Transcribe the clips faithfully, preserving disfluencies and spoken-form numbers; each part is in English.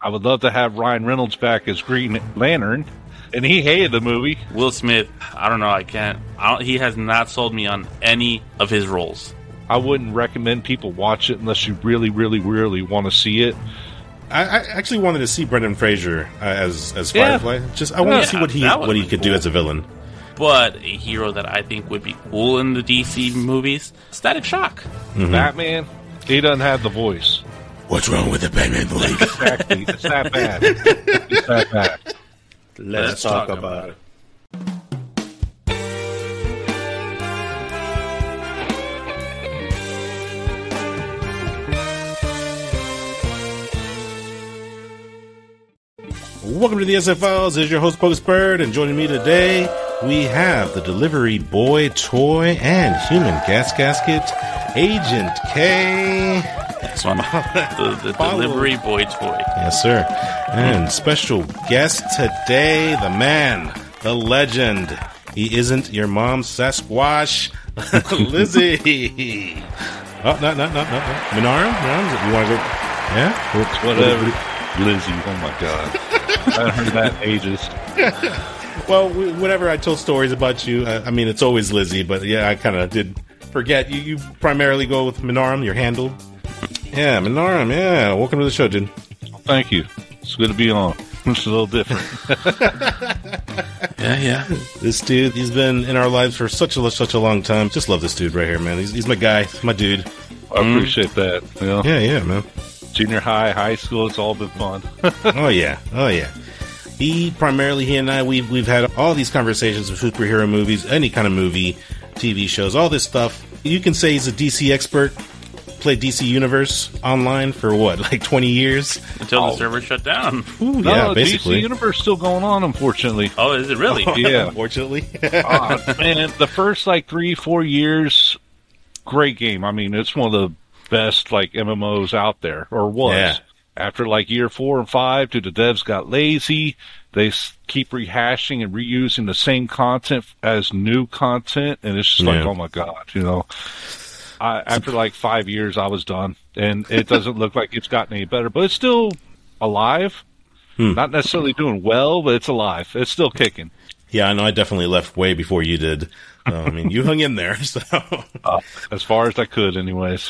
I would love to have Ryan Reynolds back as Green Lantern, and he hated the movie. Will Smith, I don't know, I can't. I don't, he has not sold me on any of his roles. I wouldn't recommend people watch it unless you really, really, really want to see it. I, I actually wanted to see Brendan Fraser uh, as as Yeah. Firefly. Just I want Yeah, to see what he that would've what he been could do cool. as a villain. But a hero that I think would be cool in the D C movies, Static Shock. Mm-hmm. Batman, he doesn't have the voice. What's wrong with the Batman League? Exactly. It's that bad. It's that bad. Let's, Let's talk, talk about, about it. Welcome to the S F Files. This is your host, Pocus Bird, and joining me today, we have the delivery boy toy and human gas gasket, Agent K. That's one. The, the Follow. delivery boy toy. Yes, sir. And special guest today, the man, the legend. He isn't your mom's Sasquatch, Lizzie. Oh, no, no, no, no, no. Minara? Minara? You want to go? Yeah? It's whatever. Lizzie, oh my god. I haven't heard that in ages. Well, w- whenever I tell stories about you, uh, I mean, it's always Lizzie, but yeah, I kind of did forget. You, you primarily go with Minarum, your handle. Yeah, Minarum, yeah. Welcome to the show, dude. Thank you. It's good to be on. It's a little different. Yeah, yeah. This dude, he's been in our lives for such a such a long time. Just love this dude right here, man. He's, he's my guy, my dude. I appreciate that. You know? Yeah, yeah, man. Junior high, high school, it's all been fun. Oh, yeah. Oh, yeah. He, primarily, he and I, we've, we've had all these conversations with superhero movies, any kind of movie, T V shows, all this stuff. You can say he's a D C expert. Played D C Universe online for what, like twenty years? Until Oh. the server shut down. Ooh, No, yeah, D basically. C Universe still going on, unfortunately. Oh, is it really? Yeah. Unfortunately. uh, man, the first like three, four years, great game. I mean, it's one of the best like M M Os out there, or was. Yeah. After like year four and five, dude, the devs got lazy. They s- keep rehashing and reusing the same content as new content, and it's just like, Yeah. oh my god, you know. I, after like five years, I was done, and it doesn't look like it's gotten any better, but it's still alive. Hmm. Not necessarily doing well, but it's alive. It's still kicking. Yeah, I know. I definitely left way before you did. Uh, I mean, you hung in there. So, Uh, as far as I could, anyways.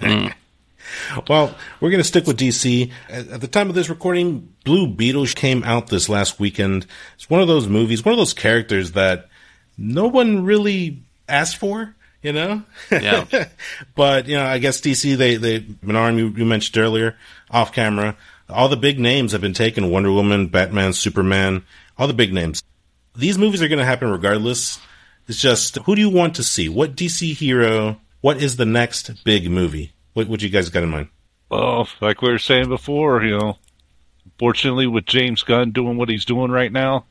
well, we're going to stick with D C. At, at the time of this recording, Blue Beetle came out this last weekend. It's one of those movies, one of those characters that no one really asked for. You know, Yeah. but you know, I guess D C. They they Menard, you, you mentioned earlier off camera. All the big names have been taken: Wonder Woman, Batman, Superman, all the big names. These movies are going to happen regardless. It's just, who do you want to see? What D C hero? What is the next big movie? What what you guys got in mind? Well, like we were saying before, you know, fortunately with James Gunn doing what he's doing right now,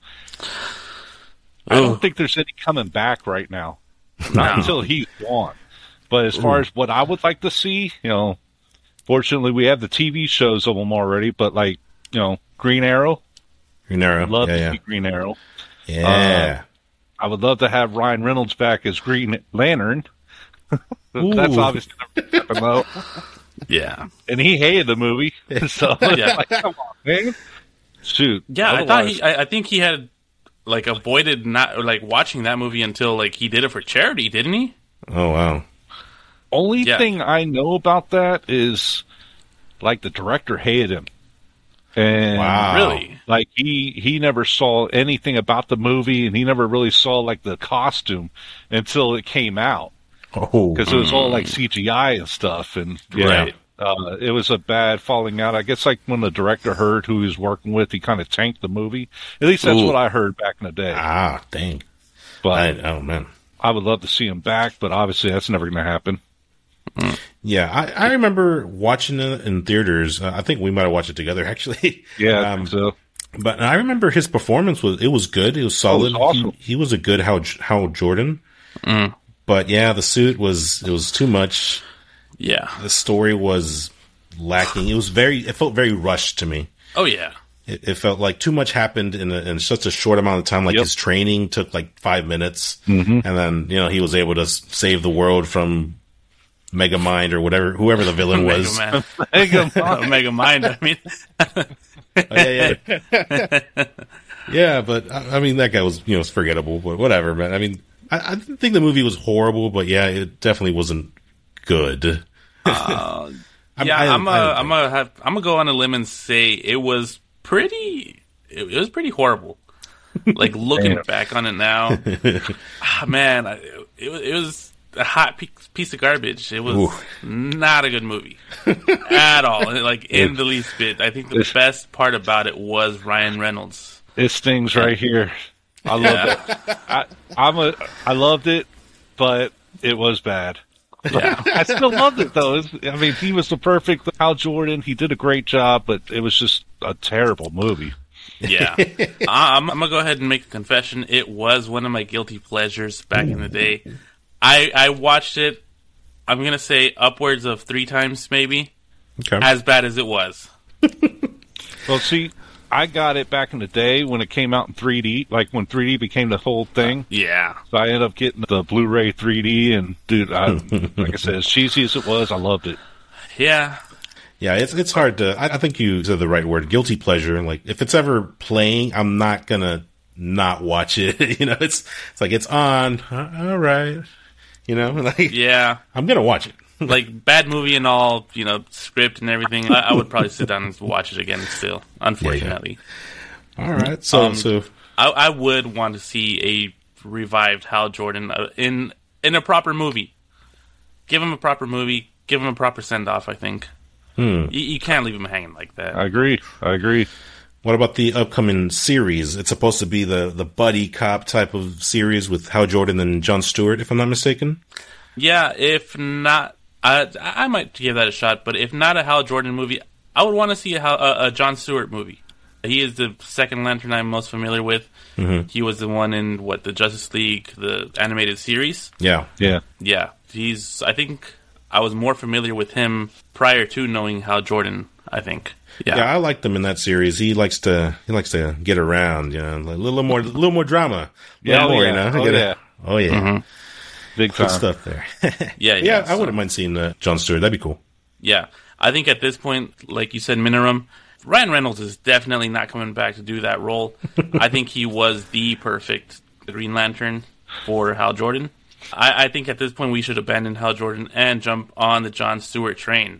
I Oh. don't think there's any coming back right now. Not until he's gone. But as far as what I would like to see, you know, fortunately we have the T V shows of them already, but like, you know, Green Arrow, Green Arrow. love yeah, to yeah. see Green Arrow. Yeah. I would love to have Ryan Reynolds back as Green Lantern. That's Ooh. obviously never gonna happen, though. Yeah. And he hated the movie. So, Yeah. like, come on, man. Shoot. Yeah, I thought Otherwise- he. I, I think he had like avoided not like watching that movie until like he did it for charity, didn't he? Oh wow. Only Yeah. thing I know about that is, like, the director hated him. And Wow. Really? like he he never saw anything about the movie, and he never really saw like the costume until it came out, Oh. because it was all like C G I and stuff. And yeah, Right. uh, it was a bad falling out. I guess like when the director heard who he was working with, he kind of tanked the movie. At least that's Ooh. what I heard back in the day. Ah, dang. But I, oh man. I would love to see him back, but obviously that's never going to happen. Yeah, I, I remember watching it in theaters. Uh, I think we might have watched it together, actually. Yeah, I Um, think so. But I remember his performance was it was good. It was solid. Oh, it was awesome. he, he was a good Hal Hal Jordan. Mm. But yeah, the suit was it was too much. Yeah. The story was lacking. It was very. It felt very rushed to me. Oh yeah. It, it felt like too much happened in, a, in such a short amount of time. Like Yep. his training took like five minutes, Mm-hmm. and then you know he was able to s- save the world from Megamind or whatever, whoever the villain was. Mega Man. Mega Man. Mega Mind. I mean, Oh, yeah, yeah. Yeah, but I mean that guy was, you know, forgettable, but whatever, man. I mean, I, I didn't think the movie was horrible, but yeah, it definitely wasn't good. Uh, I'm- yeah, I- I'm I uh, don't I'm gonna have I'm gonna go on a limb and say it was pretty. It, it was pretty horrible. Like looking Damn. back on it now, ah, man, I, it, was- it was a hot pe- piece of garbage. It was Ooh. not a good movie at all. Like in the least bit. I think the It's- best part about it was Ryan Reynolds. It stings right here. I love Yeah. it. I, I'm a. I loved it, but it was bad. Yeah. I still loved it though. It's, I mean, he was the perfect Hal Jordan. He did a great job, but it was just a terrible movie. Yeah, I- I'm, I'm gonna go ahead and make a confession. It was one of my guilty pleasures back in the day. I I watched it. I'm gonna say upwards of three times, maybe. Okay. As bad as it was. Well, see, I got it back in the day when it came out in three D, like when three D became the whole thing. Yeah, So I ended up getting the Blu-ray three D, and dude, I, like I said, as cheesy as it was, I loved it. yeah, Yeah, it's it's hard to. I, I think you said the right word, guilty pleasure. Like if it's ever playing, I'm not gonna not watch it. You know, it's it's like it's on. Uh, all right, you know, like yeah. I'm gonna watch it. Like bad movie and all, you know, script and everything. I, I would probably sit down and watch it again. Still, unfortunately, All right, so Um, so I, I would want to see a revived Hal Jordan uh, in in a proper movie. Give him a proper movie. Give him a proper send off. I think. hmm. You, you can't leave him hanging like that. I agree. I agree. What about the upcoming series? It's supposed to be the the buddy cop type of series with Hal Jordan and Jon Stewart, if I'm not mistaken. Yeah, if not, I I might give that a shot. But if not a Hal Jordan movie, I would want to see a, Hal- a, a Jon Stewart movie. He is the second Lantern I'm most familiar with. Mm-hmm. He was the one in what the Justice League, the animated series. Yeah, Yeah. Yeah, he's. I think I was more familiar with him prior to knowing Hal Jordan. I think. yeah, Yeah, I liked him in that series. He likes to he likes to get around, you know, a little more a little more drama. A little Yeah, oh, more, yeah. you know. Oh, Get a- yeah. oh yeah, Mm-hmm. Big good time. stuff there. yeah, yeah. yeah, I so- wouldn't mind seeing uh, Jon Stewart. That'd be cool. Yeah, I think at this point, like you said, Minorum, Ryan Reynolds is definitely not coming back to do that role. I think he was the perfect Green Lantern for Hal Jordan. I, I think at this point we should abandon Hal Jordan and jump on the Jon Stewart train.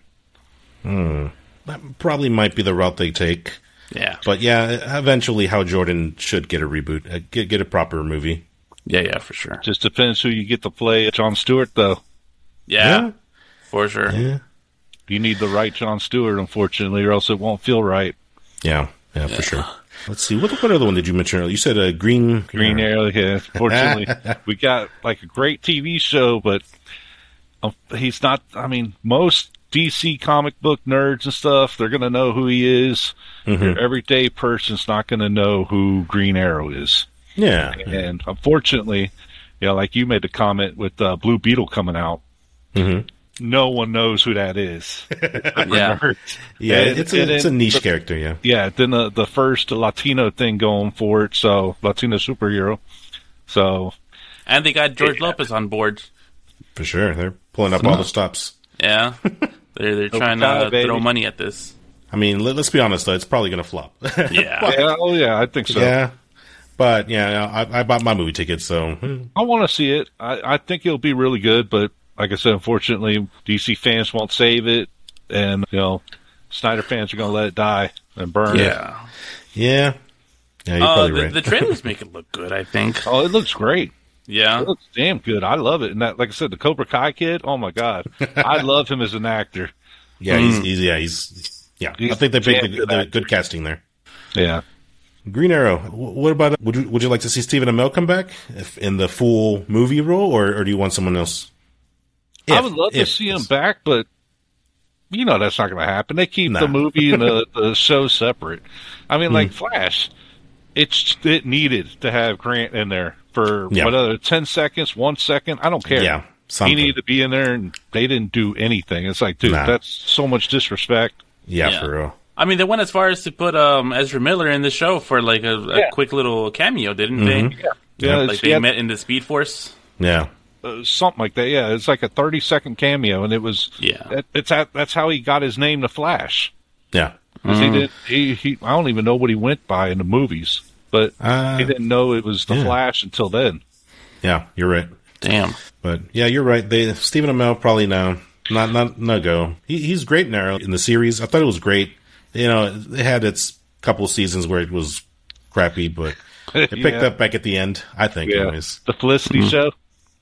That probably might be the route they take. Yeah, But yeah, eventually Hal Jordan should get a reboot, uh, get get a proper movie. yeah, yeah, for sure. Just depends who you get to play Jon Stewart, though. Yeah, for sure. Yeah, You need the right Jon Stewart, unfortunately, or else it won't feel right. yeah, yeah, for sure. Let's see. What what other one did you mention earlier? You said a green Green Arrow, yeah. Unfortunately, we got like a great T V show, but um, he's not. I mean, most D C comic book nerds and stuff, they're going to know who he is. Mhm. Your everyday person's not going to know who Green Arrow is. Yeah, And unfortunately, you know, like you made the comment with uh, Blue Beetle coming out, Mhm. no one knows who that is. Yeah. yeah. And- It's a and it's a then niche the- character. Yeah, Yeah, then the, the first Latino thing going for it, so Latino superhero. So, And they got George Yeah. Lopez on board. for sure. They're pulling up all the stops. Yeah, they're they're Oh, trying God, to baby. throw money at this. I mean, let, let's be honest though, it's probably going to flop. Yeah, yeah, oh yeah, I think so. yeah, but yeah, I, I bought my movie ticket, so hmm. I want to see it. I, I think it'll be really good, but like I said, unfortunately, D C fans won't save it, and you know, Snyder fans are going to let it die and burn it. yeah. yeah, yeah. You're Uh, probably the, right. the trailers make it look good. I think. Oh, it looks great. Yeah. It looks damn good. I love it. And that, like I said, the Cobra Kai kid. Oh my god, I love him as an actor. yeah, he's, he's yeah, he's yeah. He's I think they damn picked the, good the actor. good casting there. Yeah. Green Arrow. wh- What about? Would you would you like to see Stephen Amell come back if, in the full movie role, or, or do you want someone else? I If- would love to if- see him back, but you know that's not going to happen. They keep Nah. the movie and the, the show separate. I mean, Hmm. like Flash, it's it needed to have Grant in there for Yeah. what other ten seconds, one second. I don't care. Yeah, he something. needed to be in there, and they didn't do anything. It's like, dude, Nah. that's so much disrespect. Yeah, Yeah. for real. I mean, they went as far as to put um, Ezra Miller in the show for like a, a Yeah. quick little cameo, didn't Mhm. they? Yeah, Yeah, it's- Like they yeah, met in the Speed Force. Yeah, uh, something like that. Yeah, it's like a thirty second cameo, and it was Yeah. That, it's that, that's how he got his name to Flash. yeah. Because mm. he did. He, he. I don't even know what he went by in the movies, but uh, he didn't know it was the yeah. Flash until then. Yeah, you're right. Damn. But yeah, you're right. They Stephen Amell probably no, not not no go. He, he's great in Arrow in the series. I thought it was great. You know, it had its couple of seasons where it was crappy, but it picked yeah. up back at the end. I think, yeah. anyways. The Felicity mm-hmm. show.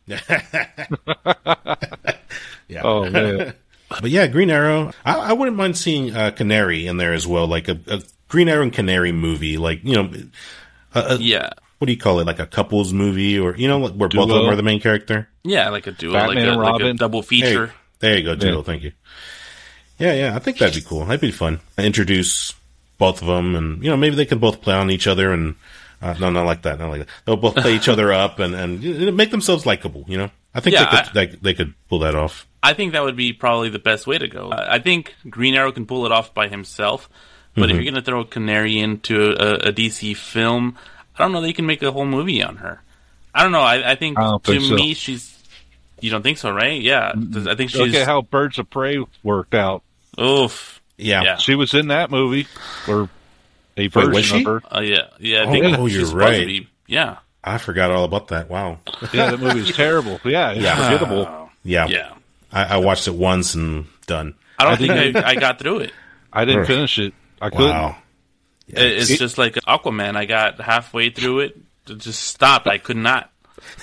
yeah. Oh man. But yeah, Green Arrow. I, I wouldn't mind seeing uh, Canary in there as well, like a, a Green Arrow and Canary movie, like you know, a, a, yeah. What do you call it? Like a couples movie, or you know, where duo. Both of them are the main character. Yeah, like a duo, Batman like, a, and Robin. like a double feature. Hey, there you go, duo. Yeah. Thank you. Yeah, yeah, I think that'd be cool. That'd be fun. Introduce both of them, and you know, maybe they can both play on each other, and uh, no, not like that, not like that. They'll both play each other up, and and you know, make themselves likable. You know, I think yeah, they could, I, they, they could pull that off. I think that would be probably the best way to go. I think Green Arrow can pull it off by himself, but mm-hmm. if you're going to throw Canary into a, a D C film, I don't know that you can make a whole movie on her. I don't know. I, I think I to think so. me, she's. You don't think so, right? Yeah, I think she's. Look at how Birds of Prey worked out. Oof. Yeah. yeah. She was in that movie, or a version Wait, of her. Uh, yeah, yeah. I oh, think oh you're right. Be, yeah. I forgot all about that. Wow. Yeah, that movie was terrible. Yeah, it's yeah. forgettable. Uh, yeah. Yeah. I, I watched it once and done. I don't I think I, I got through it. I didn't finish it. I couldn't. Wow. Yeah. It, it's it, just like Aquaman. I got halfway through it, it just stopped. I could not.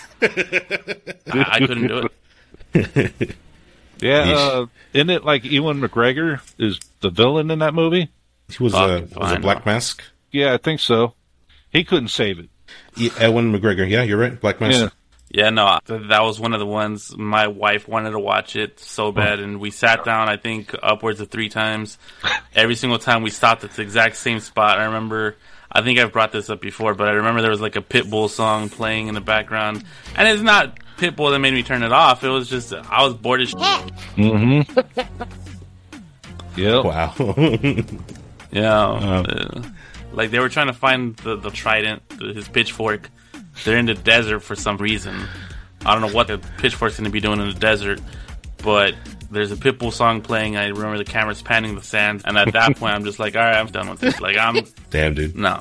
I, I couldn't do it. Yeah, uh, isn't it like Ewan McGregor is the villain in that movie? He was a uh, was a Black Mask. Yeah, I think so. He couldn't save it. Yeah, Ewan McGregor. Yeah, you're right. Black Mask. Yeah. Yeah, no, that was one of the ones my wife wanted to watch it so bad, and we sat down, I think, upwards of three times. Every single time we stopped at the exact same spot. I remember, I think I've brought this up before, but I remember there was like a Pitbull song playing in the background, and it's not Pitbull that made me turn it off. It was just, I was bored as shit. Mm-hmm. Yep. Wow. Yeah. Uh, like, they were trying to find the, the trident, his pitchfork. They're in the desert for some reason. I don't know what the pitchfork's going to be doing in the desert, but there's a Pitbull song playing. I remember the camera's panning the sand, and at that point, I'm just like, all right, I'm done with this. Like, I'm... Damn, dude. No.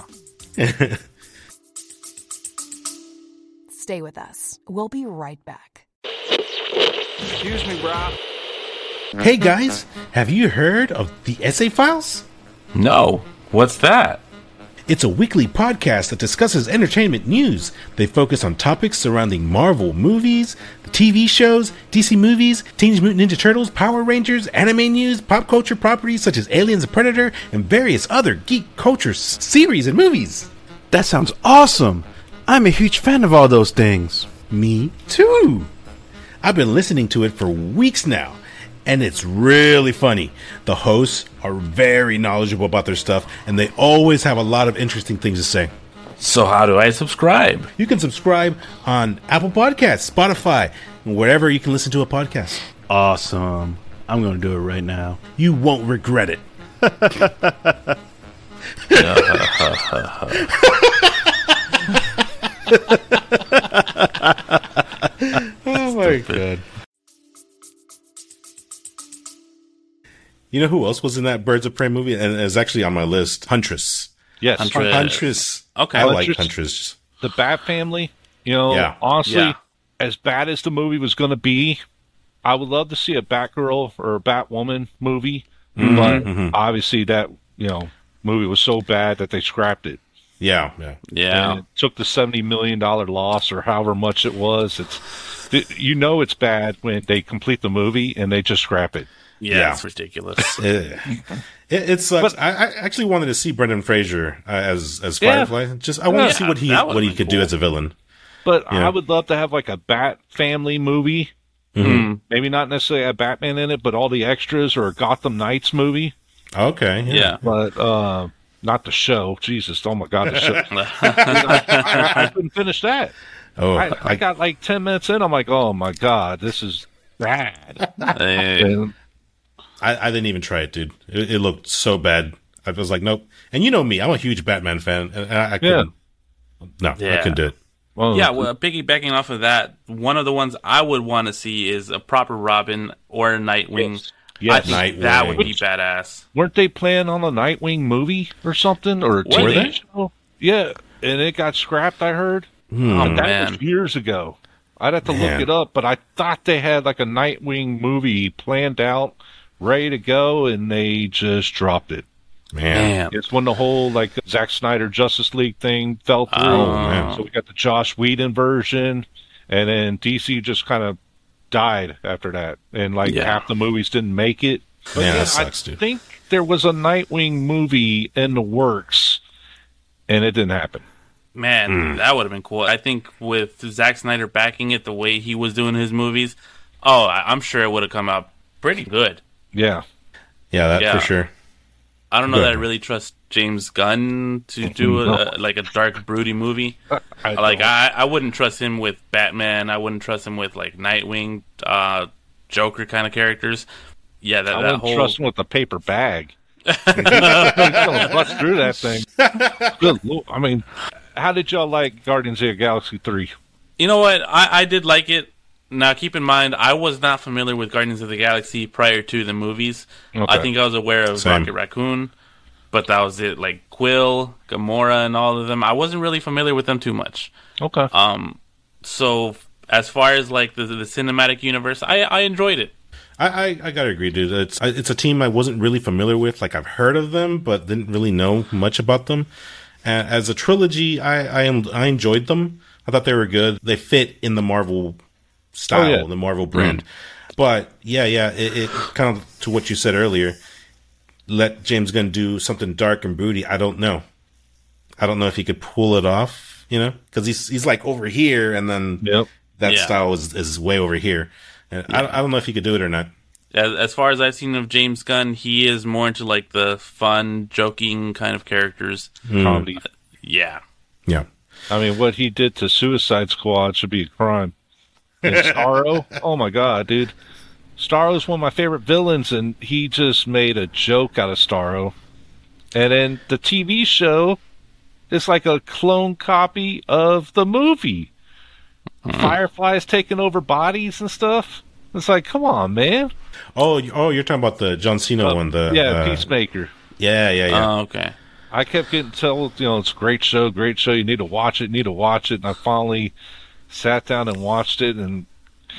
Stay with us. We'll be right back. Excuse me, bro. Hey, guys. Have you heard of the Essay Files? No. What's that? It's a weekly podcast that discusses entertainment news. They focus on topics surrounding Marvel movies, T V shows, D C movies, Teenage Mutant Ninja Turtles, Power Rangers, anime news, pop culture properties such as Aliens and Predator, and various other geek culture s- series and movies. That sounds awesome. I'm a huge fan of all those things. Me too. I've been listening to it for weeks now, and it's really funny. The hosts are very knowledgeable about their stuff, and they always have a lot of interesting things to say. So how do I subscribe? You can subscribe on Apple Podcasts, Spotify, and wherever you can listen to a podcast. Awesome. I'm going to do it right now. You won't regret it. Oh my god. You know who else was in that Birds of Prey movie? And it's actually on my list. Huntress. Yes. Huntress. Huntress. Okay. I Huntress. like Huntress. The Bat Family, you know, Yeah. honestly, Yeah. as bad as the movie was going to be, I would love to see a Batgirl or a Batwoman movie. Mm-hmm, but mm-hmm. obviously that, you know, movie was so bad that they scrapped it. Yeah, yeah. Yeah. And it took the seventy million dollars loss or however much it was. It's, you know it's bad when they complete the movie and they just scrap it. Yeah, Yeah. it's ridiculous. it, it, it sucks. But- I, I actually wanted to see Brendan Fraser uh, as as Yeah. Firefly. Just I wanted Yeah, to see what he that would've what he been could do cool. as a villain. But Yeah. I would love to have like a Bat Family movie. Mm. Maybe not necessarily a Batman in it, but all the extras, or a Gotham Knights movie. Okay. Yeah. But uh, not the show. Jesus, oh my God, the show. I, I, I couldn't finish that. Oh, I, I got like ten minutes in. I'm like, oh my God, this is bad. Hey. And I, I didn't even try it, dude. It, it looked so bad. I was like, nope. And you know me, I'm a huge Batman fan, and I, I couldn't. No, I Yeah. couldn't do it. well, Yeah, well, piggybacking off of that, one of the ones I would want to see is a proper Robin or a Nightwing. Yes. Yes. I think Nightwing. that would be badass. Weren't they planning on a Nightwing movie or something? Or a Were T V they? show? Yeah, and it got scrapped, I heard. Hmm. Oh, But that man. was years ago. I'd have to Man. look it up, but I thought they had like a Nightwing movie planned out, ready to go, and they just dropped it. Man. Damn. It's when the whole like Zack Snyder Justice League thing fell through. Oh, man. So we got the Josh Whedon version, and then D C just kind of died after that, and like Yeah. half the movies didn't make it. But Yeah, yeah, that sucks, I dude. think there was a Nightwing movie in the works, and it didn't happen. Man, Hmm. that would have been cool. I think with Zack Snyder backing it the way he was doing his movies, oh, I- I'm sure it would have come out pretty good. Yeah, Yeah, that Yeah. for sure. I don't know Good. that I really trust James Gunn to do a, a, like a dark, broody movie. I Like don't. I, I wouldn't trust him with Batman. I wouldn't trust him with like Nightwing, uh, Joker kind of characters. Yeah, that, I that wouldn't whole trust him with a paper bag. He's gonna bust through that thing. Good Lord. I mean, how did y'all like Guardians of the Galaxy three? You know what? I, I did like it. Now, keep in mind, I was not familiar with Guardians of the Galaxy prior to the movies. Okay. I think I was aware of Same. Rocket Raccoon, but that was it. Like Quill, Gamora, and all of them. I wasn't really familiar with them too much. Okay. Um, so as far as like the the cinematic universe, I I enjoyed it. I, I, I gotta agree, dude. It's I- it's a team I wasn't really familiar with. Like I've heard of them, but didn't really know much about them. And as a trilogy, I I, am, I enjoyed them. I thought they were good. They fit in the Marvel style, Oh, yeah. the Marvel brand. But yeah, yeah, it, it kind of to what you said earlier. Let James Gunn do something dark and broody. I don't know. I don't know if he could pull it off. You know, because he's he's like over here, and then Yep. that Yeah. style is is way over here. And I, I don't know if he could do it or not. As, as far as I've seen of James Gunn, he is more into like the fun, joking kind of characters. Comedy. Yeah. Yeah. I mean, what he did to Suicide Squad should be a crime. And Starro, oh my god, dude. Starro's one of my favorite villains, and he just made a joke out of Starro. And then the T V show is like a clone copy of the movie. Fireflies taking over bodies and stuff. It's like, come on, man. Oh, you- oh, you're talking about the John Cena one, the yeah, uh, Peacemaker. yeah, yeah, yeah. Oh, okay. I kept getting told, you know, it's a great show, great show. You need to watch it, need to watch it. And I finally sat down and watched it, and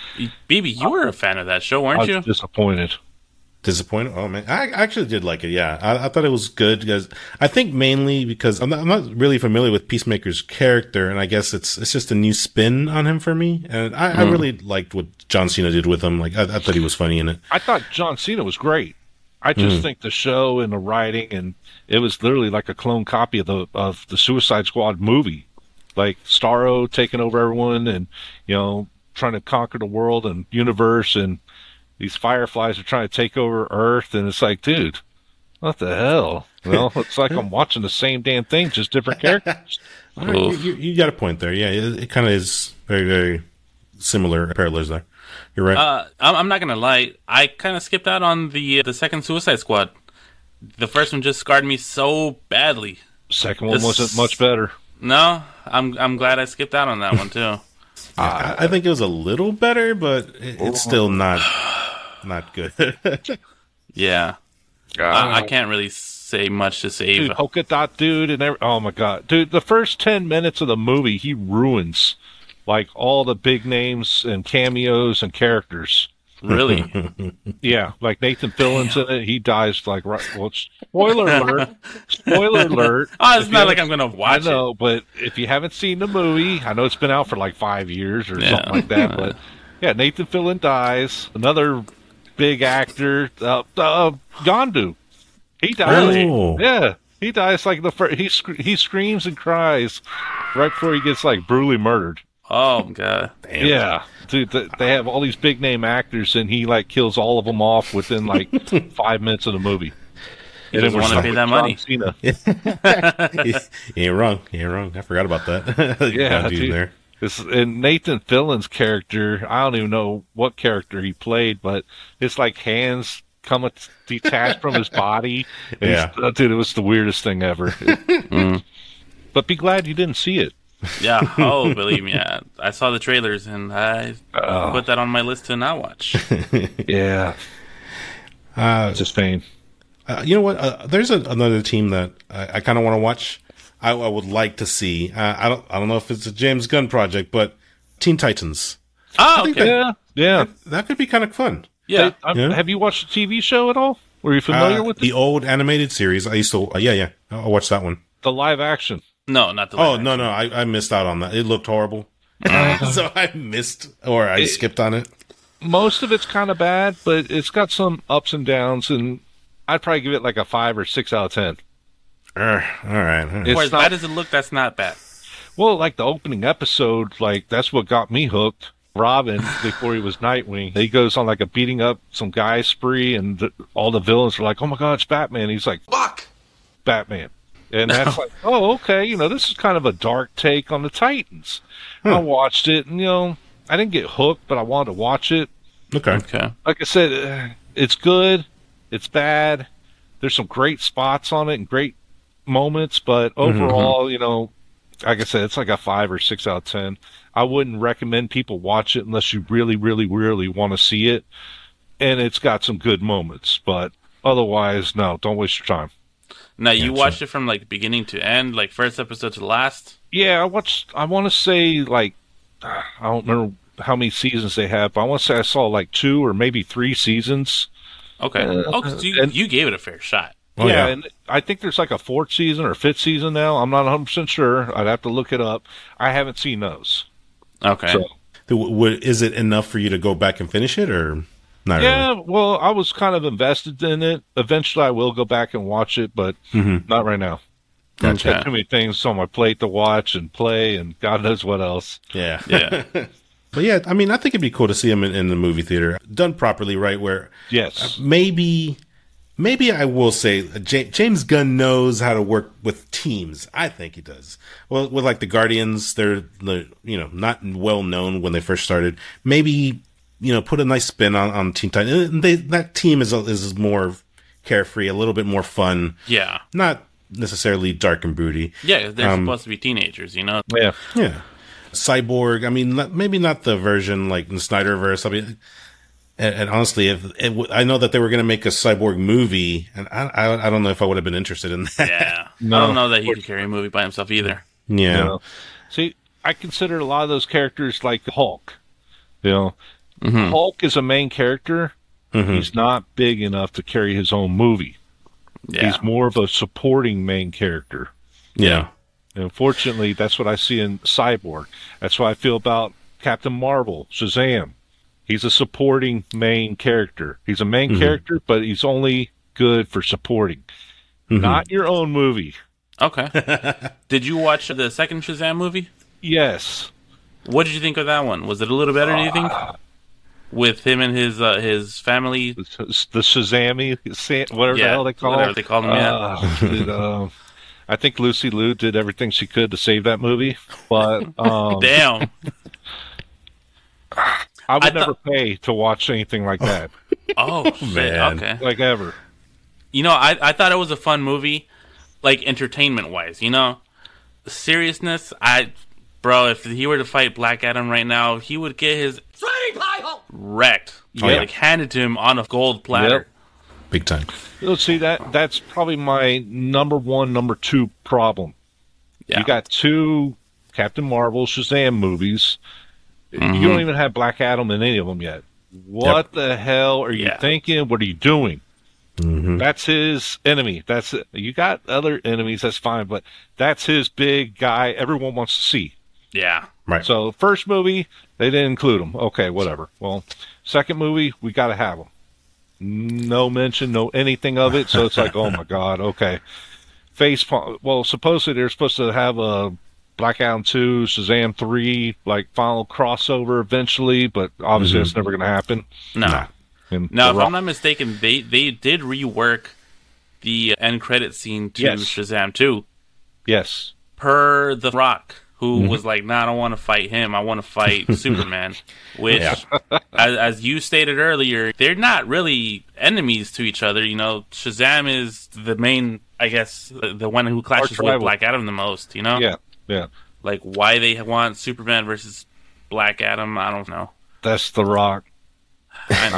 B B, you were a fan of that show, I weren't was you? disappointed. Disappointed? Oh man, I I actually did like it. Yeah, I, I thought it was good because I think mainly because I'm not, I'm not really familiar with Peacemaker's character, and I guess it's it's just a new spin on him for me. And I, I really liked what John Cena did with him. Like I, I thought he was funny in it. I thought John Cena was great. I just think the show and the writing, and it was literally like a clone copy of the of the Suicide Squad movie, like Starro taking over everyone, and you know trying to conquer the world and universe, and these Fireflies are trying to take over Earth, and it's like, dude, what the hell? Well, it's like I'm watching the same damn thing, just different characters. All right, you, Oof. you, you got a point there. Yeah, it, it kind of is very very similar parallels there. You're right. Uh, I'm, I'm not gonna lie. I kind of skipped out on the the second Suicide Squad. The first one just scarred me so badly. Second one This- wasn't much better. No, I'm I'm glad I skipped out on that one too. I, I think it was a little better, but it, it's still not not good. Yeah, I, I can't really say much to save. Dude, polka dot dude, and every, oh my god, dude! The first ten minutes of the movie, he ruins like all the big names and cameos and characters. Really? Yeah, like Nathan Fillion's in it. He dies like right. Well, spoiler alert! Spoiler alert! Oh, it's If you not like haven't- I'm gonna I watch know, but if you haven't seen the movie, I know it's been out for like five years or Yeah. something like that. But yeah, Nathan Fillion dies. Another big actor, uh, uh, Yondu. He dies. Really? Yeah, he dies like the first. He sc- he screams and cries right before he gets like brutally murdered. it. Oh god. Yeah, dude, th- they have all these big name actors, and he like kills all of them off within like five minutes of the movie. He doesn't we're want to stuck pay with that John money. Cena. you ain't wrong. You ain't wrong. I forgot about that. Yeah, That dude dude. there. This, and Nathan Fillion's character, I don't even know what character he played, but it's like hands come a- detached from his body. And Yeah. he's- uh, dude, it was the weirdest thing ever. But be glad you didn't see it. Yeah. Oh, believe me, I, I saw the trailers and I Oh. put that on my list to not watch. Yeah. Uh, It's a pain. uh, you know what? Uh, there's a, another team that I, I kind of want to watch. I, I would like to see. Uh, I don't. I don't know if it's a James Gunn project, but Teen Titans. Oh, think okay. Yeah, yeah. That, that could be kind of fun. Yeah. Hey, I'm- Yeah. Have you watched the T V show at all? Were you familiar Uh, with the the, old animated series? I used to. Uh, yeah, yeah. I watched that one. the live action? No, not the. Oh live no, action. no, I, I missed out on that. It looked horrible, so I missed or I It- skipped on it. Most of it's kind of bad, but it's got some ups and downs, and I'd probably give it like a five or six out of ten. Uh, all right. all right. It's For as not- bad as it looked, that's not bad. Well, like the opening episode, like that's what got me hooked. Robin, before he was Nightwing, he goes on like a beating up some guy spree, and the, all the villains are like, "Oh my God, it's Batman!" He's like, "Fuck, Batman!" And that's like, "Oh, okay, you know, this is kind of a dark take on the Titans." I watched it, and you know, I didn't get hooked, but I wanted to watch it. Okay. Okay. Like I said, uh, it's good, it's bad. There's some great spots on it and great moments, but overall, you know, like I said, it's like a five or six out of ten. I wouldn't recommend people watch it unless you really, really, really want to see it. And it's got some good moments, but otherwise, no, don't waste your time. Now you Gotcha. watched it from like beginning to end, like first episode to the last. Yeah, I watched. I want to say like I don't remember how many seasons they have, but I want to say I saw like two or maybe three seasons. Okay. Uh, oh, 'cause you, and- you gave it a fair shot. Oh, yeah, yeah. and I think there's like a fourth season or fifth season now. I'm not one hundred percent sure. I'd have to look it up. I haven't seen those. Okay. So, W- w- Is it enough for you to go back and finish it, or not yeah, really? well, I was kind of invested in it. Eventually, I will go back and watch it, but Mhm. not right now. Gotcha. I've got too many things on my plate to watch and play, and God knows what else. Yeah. Yeah. But yeah, I mean, I think it'd be cool to see him in, in the movie theater, done properly, right? Where Yes. maybe, maybe I will say uh, Ja- James Gunn knows how to work with teams. I think he does. Well, with like the Guardians, they're the you know not well known when they first started. Maybe you know put a nice spin on on Teen Titans. And They, that team is is more carefree, a little bit more fun, Yeah. not necessarily dark and broody. Yeah, they're Um, supposed to be teenagers, you know? Yeah. Yeah. Cyborg, I mean, not- maybe not the version like in Snyderverse. I mean, and, and honestly, if it, w- I know that they were going to make a Cyborg movie, and I, I, I don't know if I would have been interested in that. Yeah. No. I don't know that he could carry a movie by himself either. Yeah. You know? See, I consider a lot of those characters like Hulk. You know, Mhm. Hulk is a main character. Mhm. He's not big enough to carry his own movie. Yeah. He's more of a supporting main character. Yeah. And unfortunately, that's what I see in Cyborg. That's what I feel about Captain Marvel, Shazam. He's a supporting main character. He's a main Mhm. character, but he's only good for supporting. Mhm. Not your own movie. Okay. Did you watch the second Shazam movie? Yes. What did you think of that one? Was it a little better, do you think? With him and his uh, his family? The, the Shazammy, Sa- whatever the Yeah, hell they call whatever him. they call him, yeah. Uh, did, uh, I think Lucy Liu did everything she could to save that movie, but um, Damn. I would I never thought- pay to watch anything like that, Oh, shit. man. Okay. like ever. You know, I, I thought it was a fun movie, like entertainment wise. You know, seriousness, I, bro, if he were to fight Black Adam right now, he would get his wrecked, Oh, yeah. like handed to him on a gold platter. Yep. Big time. Let's see that. That's probably my number one, number two problem. Yeah. You got two Captain Marvel, Shazam movies. Mm-hmm. You don't even have Black Adam in any of them yet. What the hell are you Yeah. thinking? What are you doing? Mhm. That's his enemy. That's it. You got other enemies. That's fine, but that's his big guy. Everyone wants to see. Yeah. Right. So first movie, they didn't include him. Okay, whatever. Well, second movie, we got to have him. No mention, no anything of it. So it's like, oh my god. Okay. Face. Well, supposedly they're supposed to have a Black Adam two, Shazam three, like final crossover eventually, but obviously Mhm. that's never going to happen. No. Nah. And Now, The if Rock- I'm not mistaken, they, they did rework the end credit scene to Yes. Shazam two yes. per The Rock, who Mm-hmm. was like, "Nah, I don't want to fight him. I want to fight Superman." Which, Yeah. as, as you stated earlier, they're not really enemies to each other. You know, Shazam is the main, I guess, the, the one who clashes with rival. Black Adam the most. You know, Yeah. Yeah. like why they want Superman versus Black Adam, I don't know. That's The Rock. I know. Uh,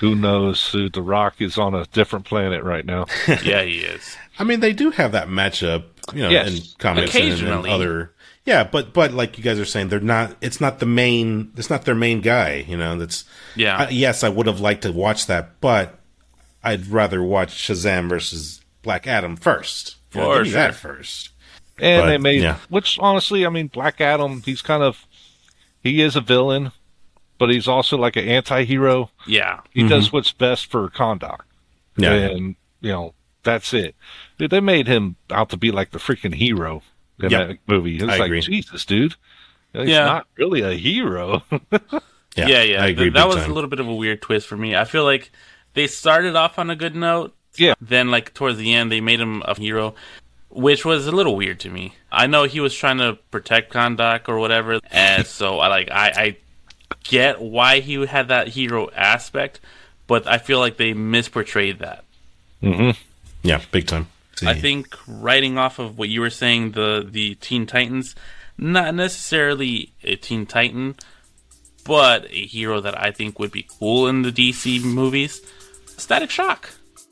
Who knows? Uh, The Rock is on a different planet right now. Yeah, he is. I mean, they do have that matchup, you know, Yes. in comics and, and Occasionally. other. Yeah, but but like you guys are saying, they're not. It's not the main. It's not their main guy. You know, that's. Yeah. I, yes, I would have liked to watch that, but I'd rather watch Shazam versus Black Adam first. You know, For give me that sure. first. And But, they made, yeah. which honestly, I mean, Black Adam, he's kind of, he is a villain, but he's also like an anti-hero. Yeah. He does what's best for Kondak. Mm-hmm. Yeah. And, you know, that's it. Dude, they made him out to be like the freaking hero in Yep. that movie. It's I like, agree. Jesus, dude. He's Yeah. not really a hero. Yeah, Yeah, yeah. I agree. Th- that big was time. a little bit of a weird twist for me. I feel like they started off on a good note. Yeah. Then, like, towards the end, they made him a hero, which was a little weird to me. I know he was trying to protect Kondak or whatever, and so I like I, I get why he had that hero aspect, but I feel like they misportrayed that. Yeah, big time. I think writing off of what you were saying, the the Teen Titans, not necessarily a Teen Titan, but a hero that I think would be cool in the D C movies, Static Shock.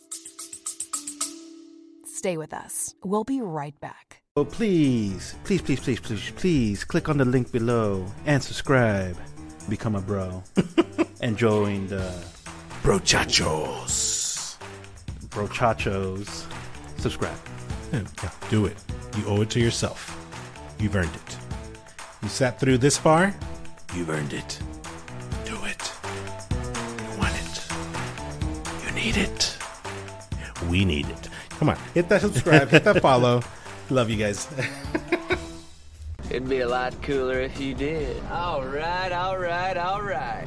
Stay with us. We'll be right back. Oh, please, please, please, please, please, please click on the link below and subscribe. Become a bro. And join the Brochachos. Brochachos. Subscribe. Yeah, yeah, do it. You owe it to yourself. You've earned it. You sat through this far. You've earned it. Do it. You want it. You need it. We need it. Come on, hit that subscribe, hit that follow. Love you guys. It'd be a lot cooler if you did. All right, all right, all right.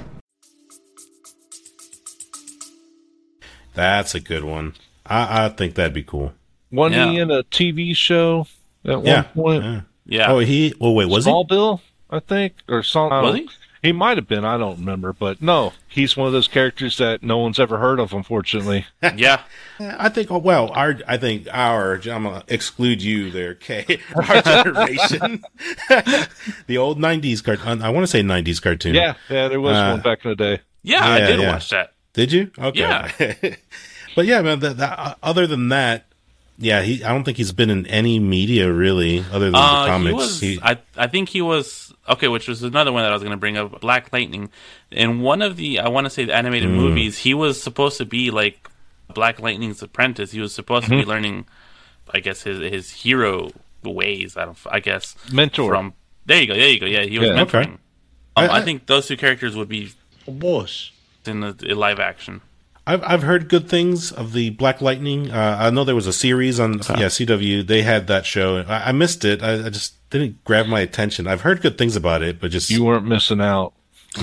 That's a good one. I, I think that'd be cool. Wasn't he Yeah. in a T V show at Yeah. one point? yeah. Yeah. Oh, he. Oh, wait, was he? Smallville, I think, or something. Was he? He might have been. I don't remember, but no, he's one of those characters that no one's ever heard of, unfortunately. Yeah. I think. Oh, well, our. I think our. I'm gonna exclude you there, Kay. Our generation. The old nineties cartoon. I want to say nineties cartoon. Yeah, yeah, there was Uh, one back in the day. Yeah, I Yeah, did yeah. watch that. Did you? Okay. Yeah. But yeah, man. The, the, uh, other than that, yeah, he. I don't think he's been in any media really, other than Uh, the comics. he was. He- I I think he was okay, which was another one that I was going to bring up. Black Lightning. In one of the, I want to say, the animated Mm. movies, he was supposed to be like Black Lightning's apprentice. He was supposed Mm-hmm. to be learning, I guess, his his hero ways. I don't. I guess Mentor. from. There you go. There you go. Yeah, he was Yeah. mentoring. Okay. Um, I- I, I- think those two characters would be boss. in the in live action. I've I've heard good things of the Black Lightning. Uh, I know there was a series on yeah C W. They had that show. I, I missed it. I, I just didn't grab my attention. I've heard good things about it, but just You weren't missing out.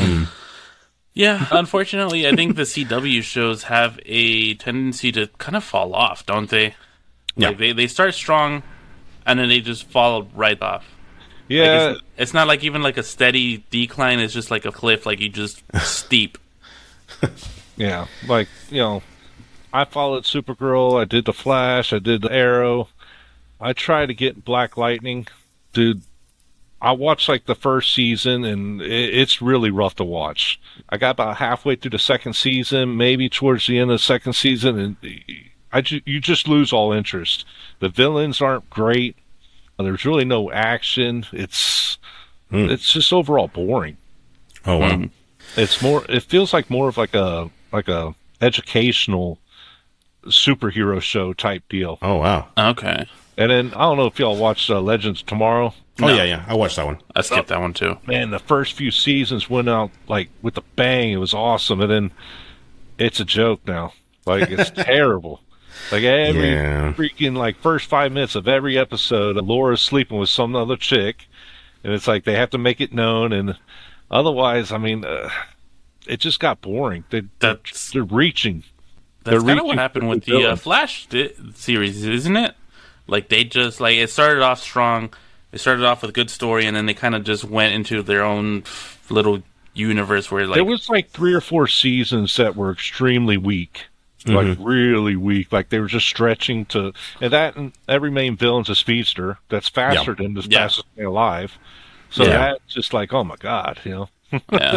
Yeah, unfortunately, I think the C W shows have a tendency to kind of fall off, don't they? Yeah. Like they, they start strong, and then they just fall right off. Like Yeah, it's, it's not like even like a steady decline. It's just like a cliff, like you just steep. yeah. Like, you know, I followed Supergirl. I did the Flash. I did the Arrow. I tried to get Black Lightning. Dude, I watched like the first season, and it, it's really rough to watch. I got about halfway through the second season, maybe towards the end of the second season, and I ju- you just lose all interest. The villains aren't great. There's really no action. It's Hmm. it's just overall boring. oh wow. Mm. It's more. It feels like more of like a like a educational superhero show type deal. Oh wow. Okay, And then I don't know if y'all watched uh, Legends of Tomorrow. Oh No. yeah, yeah. I watched that one. I skipped that one too. Man, the first few seasons went out like with a bang. It was awesome, and then it's a joke now. Like it's terrible. Like every Yeah. freaking like first five minutes of every episode, Laura's sleeping with some other chick, and it's like they have to make it known, and otherwise, I mean, uh, it just got boring. They they're, That's- they're reaching. That's They're kind of what reaching happened for with the the uh, villains. Flash di- series, isn't it? Like they just like it started off strong. They started off with a good story, and then they kind of just went into their own little universe where like There was like three or four seasons that were extremely weak. Like really weak. Like they were just stretching to, and that and every main villain's a speedster that's faster than the Yeah. fastest thing alive. So Yeah. that's just like, oh my god, you know. yeah. Yeah.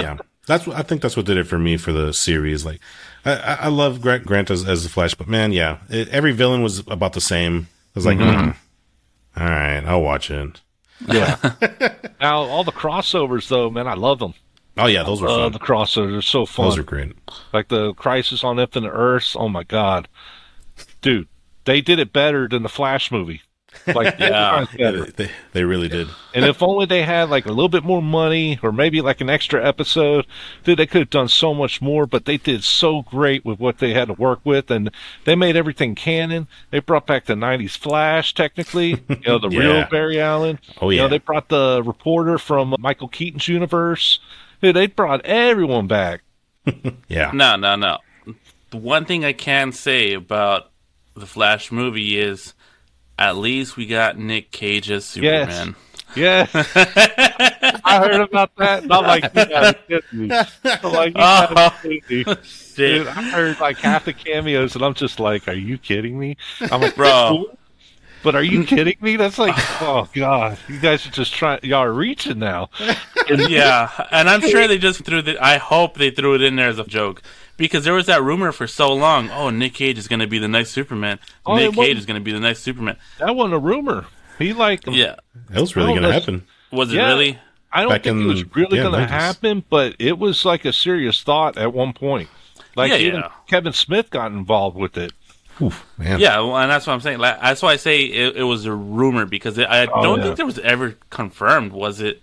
That's what I think. That's what did it for me for the series. Like, I, I I love Grant, Grant as, as the Flash, but man, yeah, it, every villain was about the same. I was like, Mm-hmm. mm, all right, I'll watch it. Yeah. Now all the crossovers though, man, I love them. Oh yeah, those were Uh, fun. the crossovers are so fun. Those are great. Like the Crisis on Infinite Earths. Oh my god, dude, they did it better than the Flash movie. Like, Yeah. times Yeah, better. they, they really did. And if only they had like a little bit more money, or maybe like an extra episode, dude, they could have done so much more. But they did so great with what they had to work with, and they made everything canon. They brought back the nineties Flash, technically, you know, the Yeah. real Barry Allen. Oh, You know, yeah. they brought the reporter from Michael Keaton's universe. Dude, they brought everyone back. Yeah. No, no, no. The one thing I can say about the Flash movie is at least we got Nick Cage as Superman. Yeah. I heard about that, and I'm like, you gotta be kidding me. I'm like, you gotta be kidding me. Dude, I heard like half the cameos, and I'm just like, are you kidding me? I'm like, Bro. that's cool, but are you kidding me? That's like, oh god, you guys are just trying. Y'all are reaching now. Yeah, and I'm sure they just threw the. I hope they threw it in there as a joke because there was that rumor for so long. Oh, Nick Cage is going to be the next Superman. Oh, Nick it wasn't- Cage is going to be the next Superman. That wasn't a rumor. He like, Yeah, That was really Oh, going to that's- happen. was it Yeah. really? I don't Back think in- it was really yeah, going to nineties. happen, but it was like a serious thought at one point. Like Yeah, even yeah. Kevin Smith got involved with it. Oof, man. Yeah, well, and that's what I'm saying. Like, that's why I say it, it was a rumor because it, I Oh, don't yeah. think there was ever confirmed. Was it?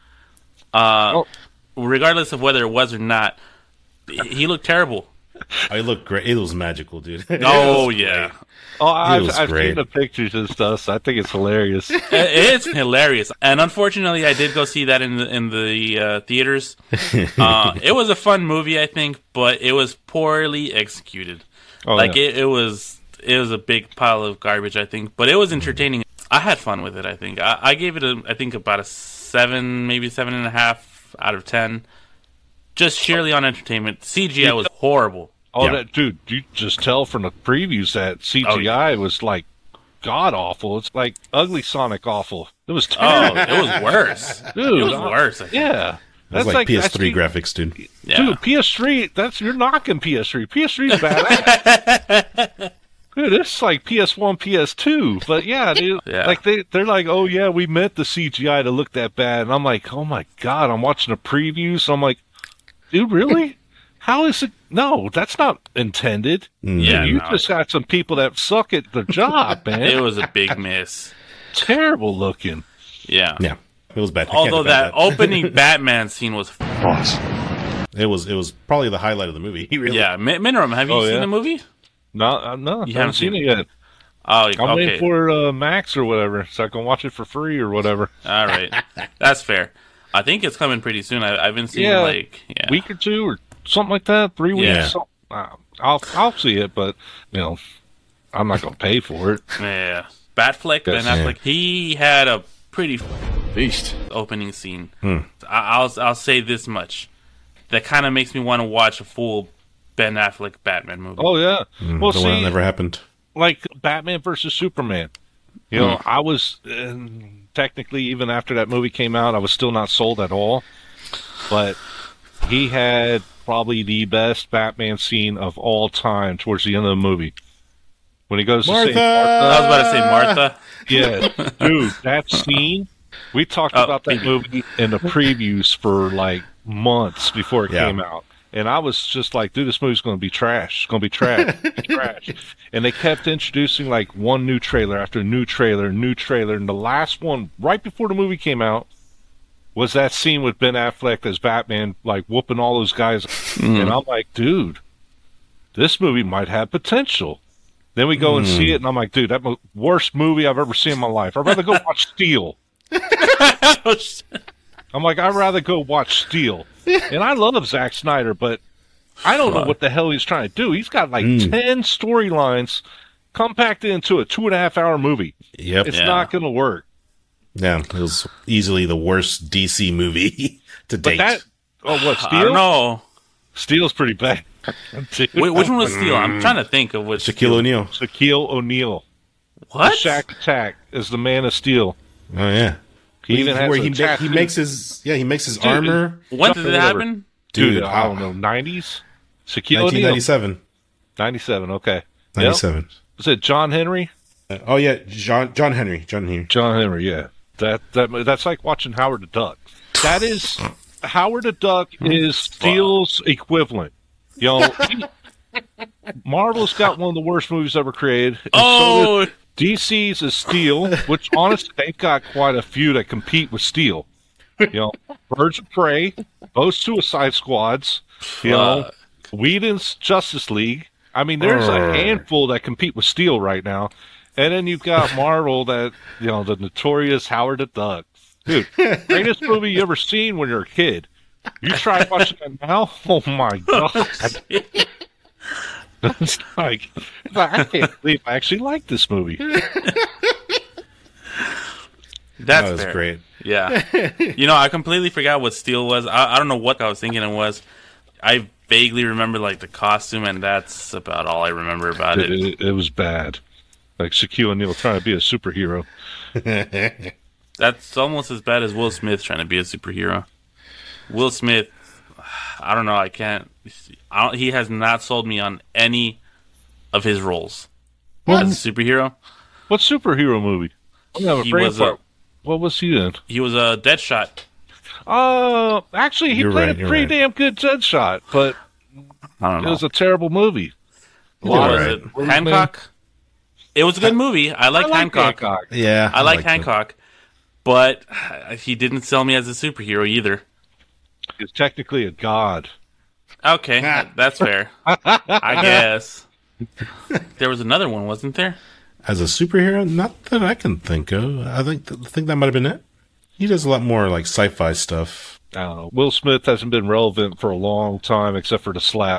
Uh, Oh. regardless of whether it was or not, he looked terrible. I looked great. It was magical, dude. Oh yeah, Oh, I've, was I've great. seen the pictures and stuff, so I think it's hilarious. It- it's hilarious. And unfortunately, I did go see that in the in the uh, theaters. Uh, it was a fun movie, I think, but it was poorly executed. Oh, like yeah. it, it was, it was a big pile of garbage, I think. But it was entertaining. I had fun with it. I think I, I gave it a, I think about a seven, maybe seven and a half out of ten, just sheerly on entertainment. C G I was horrible. Oh, Yeah. that dude! You just tell from the previews that C G I Oh, was like god awful. It's like ugly Sonic awful. It was Oh, terrible, it was worse. dude. It was I- worse. I think. Yeah, That's that's like, P S three that's- graphics, dude. Yeah. Dude, P S three. That's you're knocking P S three. P S three is badass. Dude, it's like P S one, P S two. But yeah, dude, Yeah. like they they're like, oh yeah, we meant the C G I to look that bad, and I'm like, oh my god, I'm watching a preview, so I'm like, dude, really? How is it? No, that's not intended. Yeah, Dude, you no. just got some people that suck at their job, man. It was a big miss. Terrible looking. Yeah. Yeah, it was bad. I can't Although defend that opening Batman scene was, it was it was probably the highlight of the movie. Really. yeah. Min- Minorum, have you Oh, seen yeah. the movie? No, uh, no, I haven't haven't seen seen it yet. Oh, I'm waiting okay. for uh, Max or whatever, so I can watch it for free or whatever. All right, that's fair. I think it's coming pretty soon. I, I've been seeing Yeah, like yeah. Week or two or something like that. Three weeks. Yeah. Something. Uh, I'll I'll see it, but you know, I'm not gonna pay for it. yeah. Batfleck, Ben Yes. Affleck. He had a pretty Beast. opening scene. I, I'll I'll say this much. That kind of makes me want to watch a full Ben Affleck Batman movie. Oh yeah. Mm, well, the one that see, never happened. like Batman versus Superman. You know, I was uh, technically even after that movie came out, I was still not sold at all. But he had probably the best Batman scene of all time towards the end of the movie. When he goes Martha! to say I was about to say Martha. yeah, dude, that scene. We talked Oh, about that Phoebe. movie in the previews for like months before it Yeah. came out, and I was just like, "Dude, this movie's going to be trash. It's going to be trash, trash." And they kept introducing like one new trailer after new trailer, new trailer, and the last one right before the movie came out was that scene with Ben Affleck as Batman, like whooping all those guys, and I'm like, "Dude, this movie might have potential." Then we go and see it, and I'm like, "Dude, that mo- worst movie I've ever seen in my life. I'd rather go watch Steel." I'm like, I'd rather go watch Steel. And I love Zack Snyder, but I don't know what the hell he's trying to do. He's got like ten storylines compacted into a two and a half hour movie. Yep. It's Yeah. not going to work. Yeah, it was easily the worst D C movie to But date. that, oh, what, I don't Steel? know. Steel's pretty bad. Dude. Wait, which one was Steel? I'm trying to think of which. Shaquille O'Neal. Shaquille O'Neal. What? The Shaq Attack is the Man of Steel. Oh yeah. He even has where a he, ma- tattoo. he makes his yeah he makes his Dude, armor When did it Whatever. happen? Dude, Dude, I don't know, nineties? Shaquille nineteen O'Neal? ninety-seven. ninety-seven, okay. ninety-seven. Yep. Was it John Henry? Uh, oh yeah, John John Henry. John Henry. John Henry, yeah. That that That's like watching Howard the Duck. That is, Howard the Duck is Steele's equivalent. You know, he, Marvel's got one of the worst movies ever created. And Oh! so D C's is Steel, which honestly, they've got quite a few that compete with Steel. You know, Birds of Prey, both Suicide Squads, you know, Fuck. Whedon's Justice League. I mean, there's a Urgh. handful that compete with Steel right now. And then you've got Marvel that, you know, the notorious Howard the Duck. Dude, greatest movie you ever seen when you're a kid. You try watching it now? Oh my God. It's like, I can't believe I actually like this movie. That's That was fair. great. Yeah. You know, I completely forgot what Steel was. I, I don't know what I was thinking it was. I vaguely remember, like, the costume, and that's about all I remember about It, it. it, it was bad. Like Shaquille O'Neal trying to be a superhero. That's almost as bad as Will Smith trying to be a superhero. Will Smith, I don't know, I can't... I don't, he has not sold me on any of his roles as a superhero. What superhero movie? I have a He brain was fart. a- What was he in? He was a Deadshot. Uh, actually, he You're played right, a you're pretty right. damn good Deadshot, but I don't it know. was a terrible movie. What was right. it? What was his Hancock? It was a good movie. I like I like Hancock. Hancock. Yeah, I like liked it. Hancock. But uh, he didn't sell me as a superhero either. He's technically a god. Okay, that- that's fair. I guess. There was another one, wasn't there? As a superhero, not that I can think of. I think I think that might have been it. He does a lot more like sci-fi stuff. I don't know. Will Smith hasn't been relevant for a long time, except for the slap.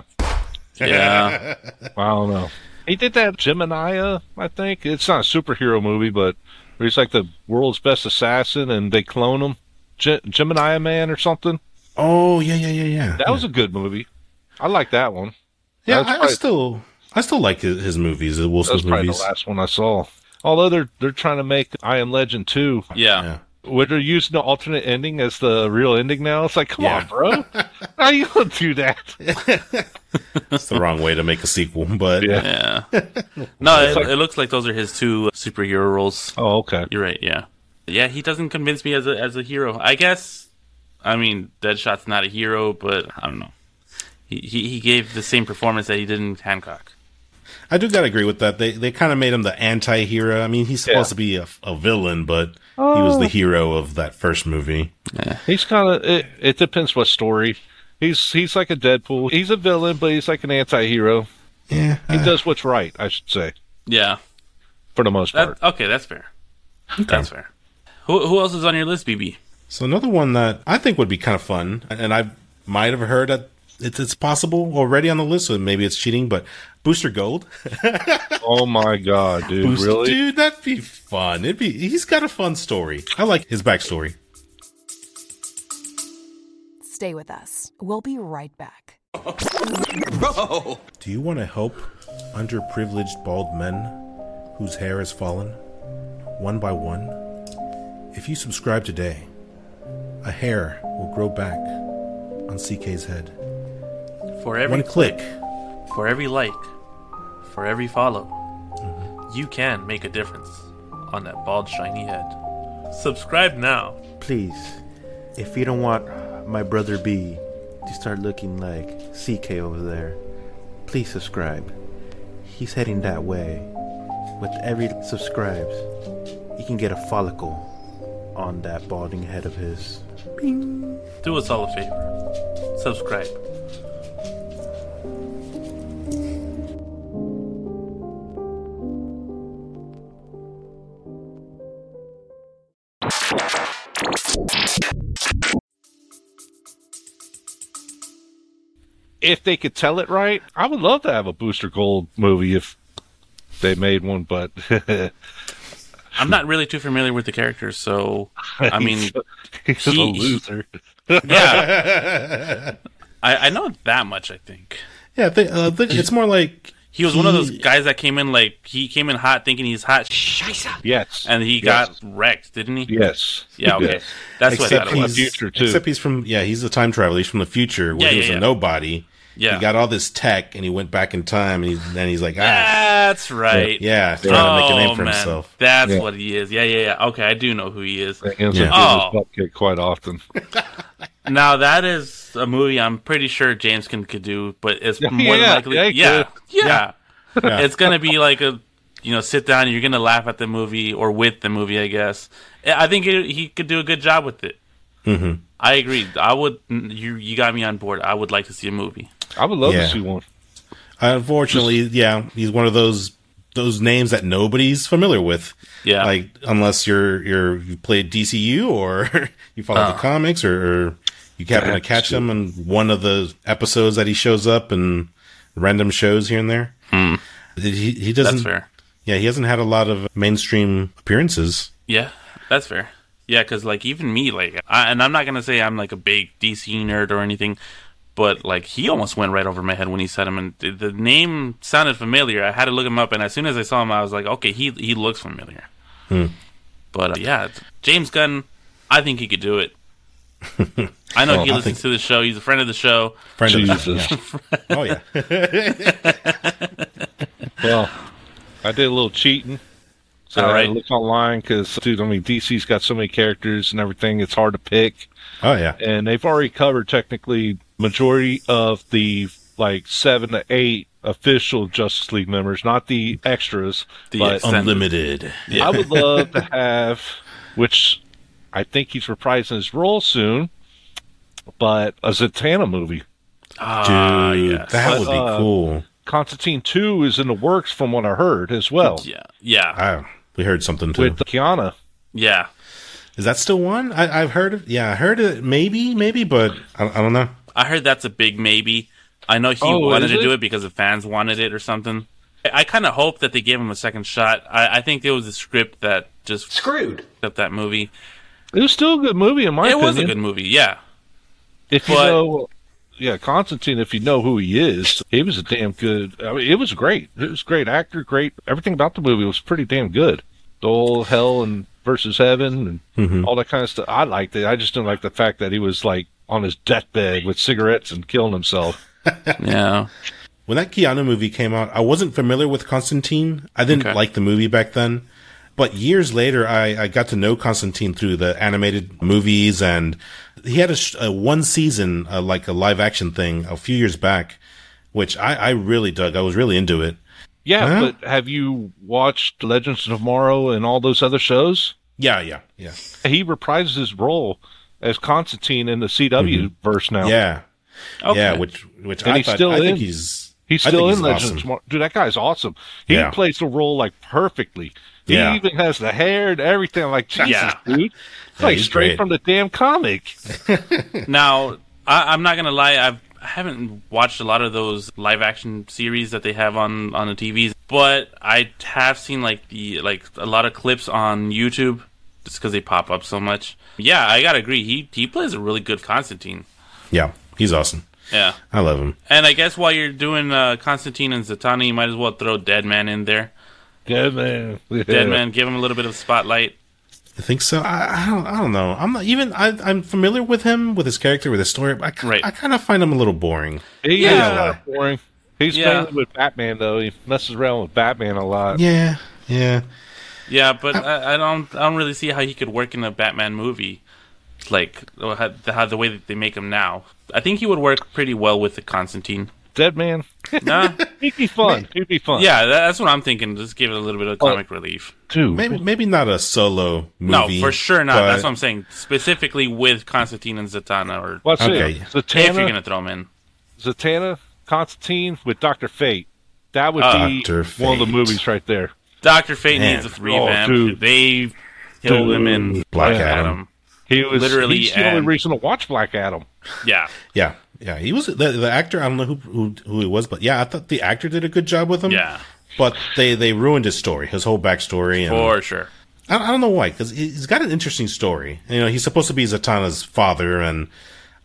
Yeah. I don't know. He did that Gemini, I think. It's not a superhero movie, but where he's like the world's best assassin, and they clone him. Ge- Gemini Man or something. Oh yeah, yeah, yeah, yeah. That was a good movie. I like that one. yeah. That's I, I probably- still I still like his, his movies, the Will That was Smith probably movies. the last one I saw. Although they're they're trying to make I Am Legend two, Yeah. Yeah. where they're using the alternate ending as the real ending now. It's like, come Yeah. on, bro. How you gonna do that? That's the wrong way to make a sequel, but Yeah. Yeah. No, it, like- it looks like those are his two superhero roles. Oh, okay. You're right, yeah. Yeah, he doesn't convince me as a as a hero. I guess, I mean, Deadshot's not a hero, but I don't know. He he, he gave the same performance that he did in Hancock. I do gotta agree with that. They they kind of made him the anti-hero. I mean, he's supposed Yeah. to be a, a villain, but he was Oh. the hero of that first movie. He's kind of. It, it depends what story. He's he's like a Deadpool. He's a villain, but he's like an anti-hero. Yeah, He uh, does what's right, I should say, Yeah. for the most part. That, okay, that's fair. That's fair. Who who else is on your list, B B? So another one that I think would be kind of fun, and I might have heard that it's, it's possible already on the list, so maybe it's cheating, but Booster Gold. Oh my god, dude! Booster, Really? Dude, that'd be fun. It'd be. He's got a fun story. I like his backstory. Stay with us. We'll be right back. Do you want to help underprivileged bald men whose hair has fallen, one by one? If you subscribe today, a hair will grow back on C K's head. For every One click. for every like, for every follow, you can make a difference on that bald, shiny head. Subscribe now. Please, if you don't want my brother B to start looking like C K over there, please subscribe. He's heading that way. With every subscribes, you can get a follicle on that balding head of his. Bing. Do us all a favor. Subscribe. If they could tell it right, I would love to have a Booster Gold movie if they made one. But I'm not really too familiar with the characters, so I mean, he's, a, he's he- a loser. yeah, I, I know that much. I think Yeah, I think, uh, think it's more like He was he, one of those guys that came in like he came in hot, thinking he's hot. Yes, and he yes. got wrecked, didn't he? Yes. Yeah. Okay. Yes. That's except what I thought it was. he's, Future, too. Except he's from yeah, he's a time traveler. He's from the future where Yeah, he yeah, was yeah. a nobody. Yeah. He got all this tech and he went back in time and he's, then he's like, ah, That's right. yeah, he's trying to make a name Oh, for man. himself. That's Yeah. what he is. Yeah, yeah, yeah. Okay, I do know who he is. He ends Yeah. up getting Oh. his butt kicked quite often. Now that is a movie I'm pretty sure James can could do, but it's Yeah, more than yeah, likely, yeah, yeah, he yeah, Yeah. It's gonna be like a, you know, sit down and you're gonna laugh at the movie or with the movie, I guess. I think it, he could do a good job with it. Mm-hmm. I agree. I would. You you got me on board. I would like to see a movie. I would love Yeah. to see one. Unfortunately, yeah, he's one of those those names that nobody's familiar with. Yeah. Like unless you're you're you played D C U or you follow Uh. the comics or, or you happen to catch him in one of the episodes that he shows up in random shows here and there. Hmm. He he doesn't. That's fair. Yeah, he hasn't had a lot of mainstream appearances. Yeah, that's fair. Yeah, because like even me, like, I, and I'm not gonna say I'm like a big D C nerd or anything, but like he almost went right over my head when he said him, and the, the name sounded familiar. I had to look him up, and as soon as I saw him, I was like, okay, he he looks familiar. Hmm. But uh, yeah, James Gunn, I think he could do it. I know Well, he I listens think- to the show. He's a friend of the show. Friend of Jesus. the, yeah. Oh yeah. Well, I did a little cheating. So All I right. had to look online because, dude, I mean, D C's got so many characters and everything, it's hard to pick. Oh yeah. And they've already covered, technically, majority of the, like, seven to eight official Justice League members, not the extras. The but extended. Unlimited. I would love to have, which I think he's reprising his role soon, but a Zatanna movie. Ah, Dude, yes. that would be Uh, cool. Constantine two is in the works from what I heard as well. Yeah, yeah, I, we heard something too. With Kiana. yeah. Is that still one? I, I've heard it. Yeah, I heard it. Maybe, maybe, but I, I don't know. I heard that's a big maybe. I know he Oh, wanted is to it? do it because the fans wanted it or something. I, I kind of hope that they gave him a second shot. I, I think it was a script that just Screwed. up that movie. It was still a good movie, in my it opinion. was a good movie, yeah. If you but- know, yeah, Constantine, if you know who he is, he was a damn good. I mean, it was great. It was a great actor, great. Everything about the movie was pretty damn good. The whole hell and versus heaven and Mhm. all that kind of stuff. I liked it. I just didn't like the fact that he was like on his deathbed with cigarettes and killing himself. Yeah. When that Keanu movie came out, I wasn't familiar with Constantine. I didn't Okay. like the movie back then. But years later, I, I got to know Constantine through the animated movies, and he had a, sh- a one season, uh, like a live action thing a few years back, which I, I really dug. I was really into it. Yeah, Huh? but have you watched Legends of Tomorrow and all those other shows? Yeah, yeah, yeah. He reprises his role as Constantine in the C W verse now. Yeah. Okay. Yeah, which, which And I he's thought, still I think in. he's, He's I still think in he's Legends awesome. of Tomorrow. Dude, that guy's awesome. He Yeah. plays the role like perfectly. He Yeah. even has the hair and everything. I'm like, Jesus, Yeah. dude. It's Yeah, like he's straight great. from the damn comic. Now, I, I'm not gonna lie. I've, I haven't watched a lot of those live action series that they have on on the T Vs, but I have seen like the like a lot of clips on YouTube just because they pop up so much. Yeah, I gotta agree. He he plays a really good Constantine. Yeah, he's awesome. Yeah, I love him. and I guess while you're doing uh, Constantine and Zatanna, you might as well throw Deadman in there. Dead man. Yeah. Deadman, give him a little bit of spotlight. I think so. I, I don't. I don't know. I'm not even. I, I'm familiar with him, with his character, with his story. But I, ki- Right. I kind of find him a little boring. He Yeah. is kind of boring. He's Yeah. mainly with Batman, though. He messes around with Batman a lot. Yeah, yeah. Yeah, but I, I don't I don't really see how he could work in a Batman movie, like how, how the way that they make him now. I think he would work pretty well with the Constantine. Dead man. Nah, He'd be fun. He'd be fun. yeah, that, that's what I'm thinking. Just give it a little bit of comic relief. Dude. Maybe maybe not a solo movie. No, for sure not. but- That's what I'm saying. Specifically with Constantine and Zatanna, or What's Okay. it? if you're Zatanna, gonna throw him in. Zatanna, Constantine with Doctor Fate. That would Uh, be Doctor one of the Fate. movies right there. Doctor Fate Man. needs a revamp. Oh, dude. they killed him in Black Black Adam. Adam. He was Literally He's the only and- reason to watch Black Adam. Yeah, Yeah, yeah. He was the, the actor. I don't know who, who who he was, but yeah, I thought the actor did a good job with him. yeah, But they they ruined his story, his whole backstory, and for sure. I, I don't know why, because he's got an interesting story. You know, he's supposed to be Zatanna's father, and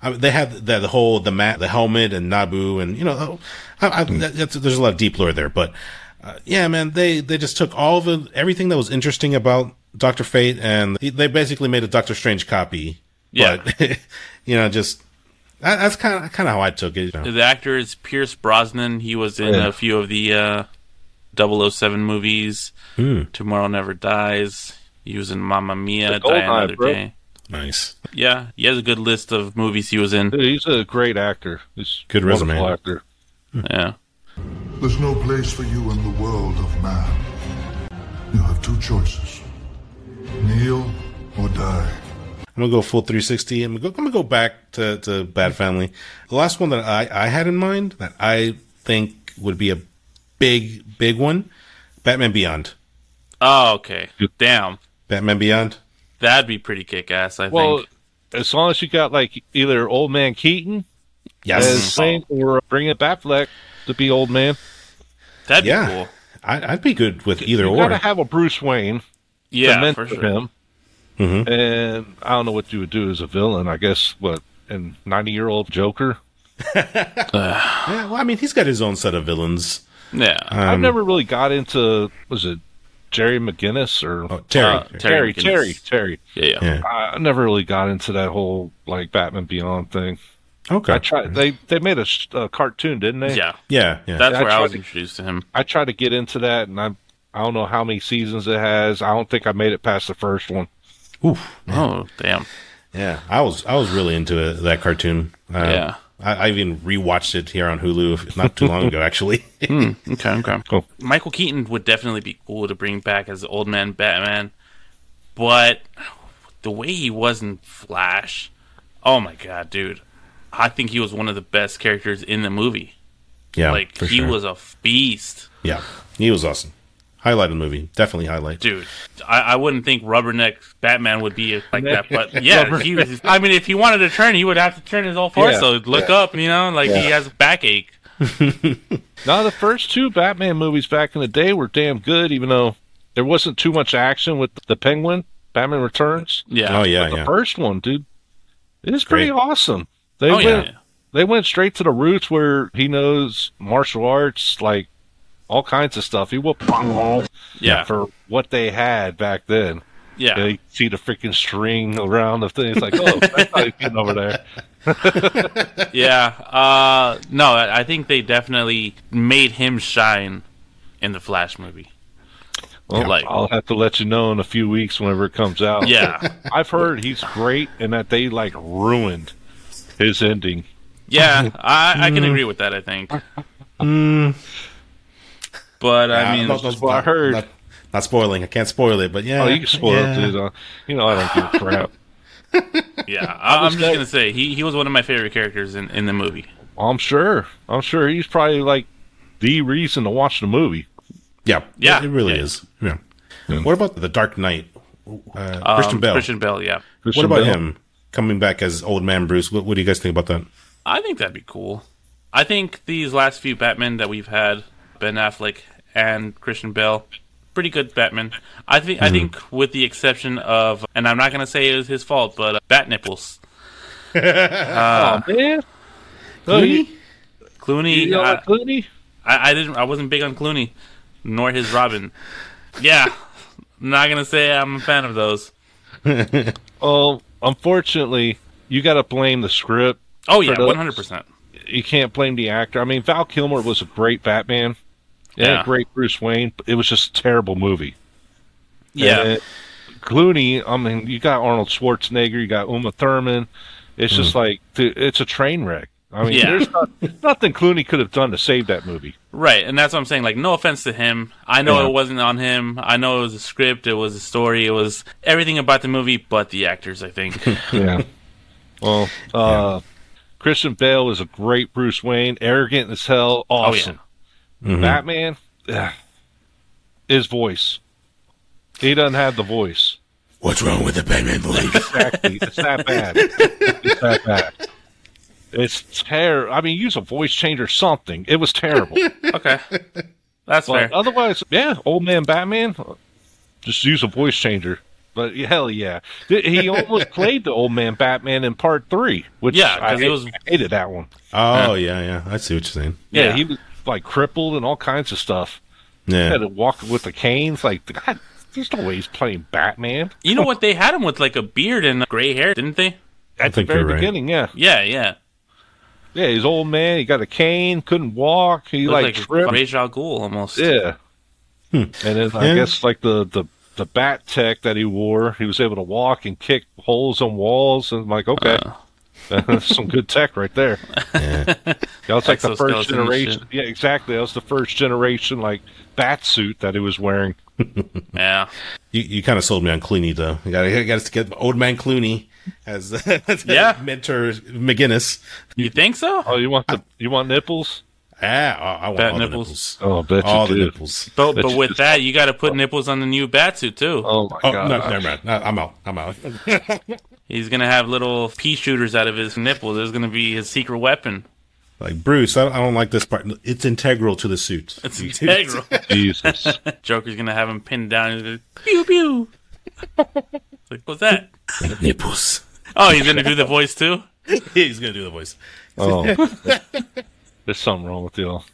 I mean, they have the, the whole the mat, the helmet, and Naboo, and you know, I, I, that's, there's a lot of deep lore there. But uh, yeah, man, they they just took all the everything that was interesting about Doctor Fate, and they basically made a Doctor Strange copy. Yeah, but, you know, just that, that's kind of kind of how I took it. You know? The actor is Pierce Brosnan. He was in Yeah. a few of the uh, double oh seven movies. Hmm. Tomorrow Never Dies. He was in Mamma Mia, Goldeneye, Die Another bro. Day. Nice. Yeah, he has a good list of movies he was in. Dude, he's a great actor. He's Good a wonderful resume. actor. Yeah. There's no place for you in the world of man. You have two choices. Kneel or die. I'm gonna go full three sixty. I'm gonna go, I'm gonna go back to, to Bad Family. The last one that I, I had in mind that I think would be a big big one, Batman Beyond. Oh, okay. Damn. Batman Beyond. That'd be pretty kick-ass, I Well, think. as long as you got like either Old Man Keaton Yes. as Wayne, or bringing Batfleck to be Old Man. That'd yeah. be cool. I, I'd be good with either You or. gotta have a Bruce Wayne to Yeah, mentor for sure. him. Mhm. And I don't know what you would do as a villain. I guess what and ninety-year-old Joker. Yeah, well, I mean, he's got his own set of villains. Yeah. I've Um, never really got into was it Jerry McGinnis or Oh, Terry. Uh, Terry Terry Terry McGinnis. Terry. yeah, yeah. Yeah. I never really got into that whole like Batman Beyond thing. Okay. I tried. They they made a, sh- a cartoon, didn't they? Yeah. Yeah. Yeah. That's I where I tried was to- introduced to him. I tried to get into that, and I I don't know how many seasons it has. I don't think I made it past the first one. Oof. Oh, damn. Yeah. I was I was really into it, that cartoon. Uh, Yeah. I, I even rewatched it here on Hulu not too long ago, actually. Hmm, okay, okay. Cool. Michael Keaton would definitely be cool to bring back as Old Man Batman, but the way he was in Flash, oh my god, dude. I think he was one of the best characters in the movie. Yeah. like, for he sure. was a beast. Yeah. He was awesome. Highlight of the movie. Definitely highlight. Dude, I, I wouldn't think Rubberneck Batman would be like that, but yeah, he was, I mean, if he wanted to turn, he would have to turn his whole torso. Look up, you know, like he has a backache. Now, the first two Batman movies back in the day were damn good, even though there wasn't too much action with the Penguin. Batman Returns. Yeah. Oh, yeah, The yeah. first one, dude, it is pretty Great. awesome. They Oh, went yeah. they went straight to the roots where he knows martial arts, like all kinds of stuff. He whooped bunghole Yeah. for what they had back then. Yeah. Yeah, you see the freaking string around the thing. It's like, oh, that's how he's getting over there. Yeah. Uh, no, I I think they definitely made him shine in the Flash movie. Well, Like- I'll have to let you know in a few weeks whenever it comes out. Yeah. I've heard he's great and that they like ruined his ending. Yeah, I, I can agree with that, I think. But, I Uh, mean, not, not, what I heard. Not, not spoiling. I can't spoil it, but yeah. Oh, you can spoil yeah. it, dude. Uh, you know I don't give a crap. yeah, I, I'm was just gonna- going to say, he, he was one of my favorite characters in, in the movie. I'm sure. I'm sure he's probably like the reason to watch the movie. Yeah. Yeah. It really Yeah. is. Yeah. Yeah. What about The Dark Knight? Uh, Um, Christian Bale. Christian Bale, yeah. What Christian about Bale. him coming back as Old Man Bruce? What, what do you guys think about that? I think that'd be cool. I think these last few Batmen that we've had, Ben Affleck and Christian Bale, pretty good Batman. I think Mm-hmm. I think with the exception of, and I'm not going to say it was his fault, but uh, Bat Nipples. Uh, oh man, oh, you, Clooney, you know I, like Clooney? I, I didn't. I wasn't big on Clooney, nor his Robin. Yeah, I'm not gonna say I'm a fan of those. Well, unfortunately, you got to blame the script. Oh yeah, those. one hundred percent. You can't blame the actor. I mean, Val Kilmer was a great Batman and Yeah. a great Bruce Wayne. But it was just a terrible movie. Yeah, And Clooney, I mean, you got Arnold Schwarzenegger, you got Uma Thurman. It's just like, dude, it's a train wreck. I mean, Yeah. there's not, nothing Clooney could have done to save that movie. right. And that's what I'm saying. Like, no offense to him. I know Yeah. it wasn't on him. I know it was a script. It was a story. It was everything about the movie, but the actors. I think. Yeah. Well, uh, Christian Bale is a great Bruce Wayne, arrogant as hell, awesome. Batman, ugh, his voice. He doesn't have the voice. What's wrong with the Batman voice? Exactly. It's that bad. It's that bad. It's terrible. I mean, use a voice change or something. It was terrible. Okay, that's But fair. otherwise, yeah, old man Batman, just use a voice changer. But hell yeah, he almost played the old man Batman in part three, which Yeah, I, 'cause it was- I hated that one. Oh yeah, yeah. I see what you're saying. Yeah, Yeah. he was like crippled and all kinds of stuff. Yeah. Had to walk with the canes. Like, God, there's no way he's playing Batman. You know what? They had him with like a beard and gray hair, didn't they? I At the think very you're right. beginning, yeah. Yeah, yeah. Yeah, he's old man. He got a cane, couldn't walk. He Looked like, like tripped. Ra's al Ghul almost. Yeah. And then I Yeah. guess like the, the, the bat tech that he wore, he was able to walk and kick holes on walls. And I'm like, okay, that's some good tech right there. Yeah. That was like the Exoskeleton first and generation. shit. Yeah, exactly. That was the first generation like bat suit that he was wearing. Yeah. You, you kind of sold me on Clooney, though. You got to get get old man Clooney as Yeah. mentor McGinnis. You think so? Oh, you want the you want nipples? Ah, I, I want Bat all nipples. the nipples. Oh, I bet All you the do. nipples. But, Bet but you with just- that, you got to put nipples on the new Batsuit too. Oh my Oh god! no, never mind. No, I'm out. I'm out. He's gonna have little pea shooters out of his nipples. There's gonna be his secret weapon. Like Bruce, I, I don't like this part. It's integral to the suit. It's integral. Jesus. Joker's gonna have him pinned down. And he's like, pew pew. It's like, what's that? Nipples. Oh, he's gonna do the voice too. He's gonna do the voice. Oh, there's something wrong with y'all.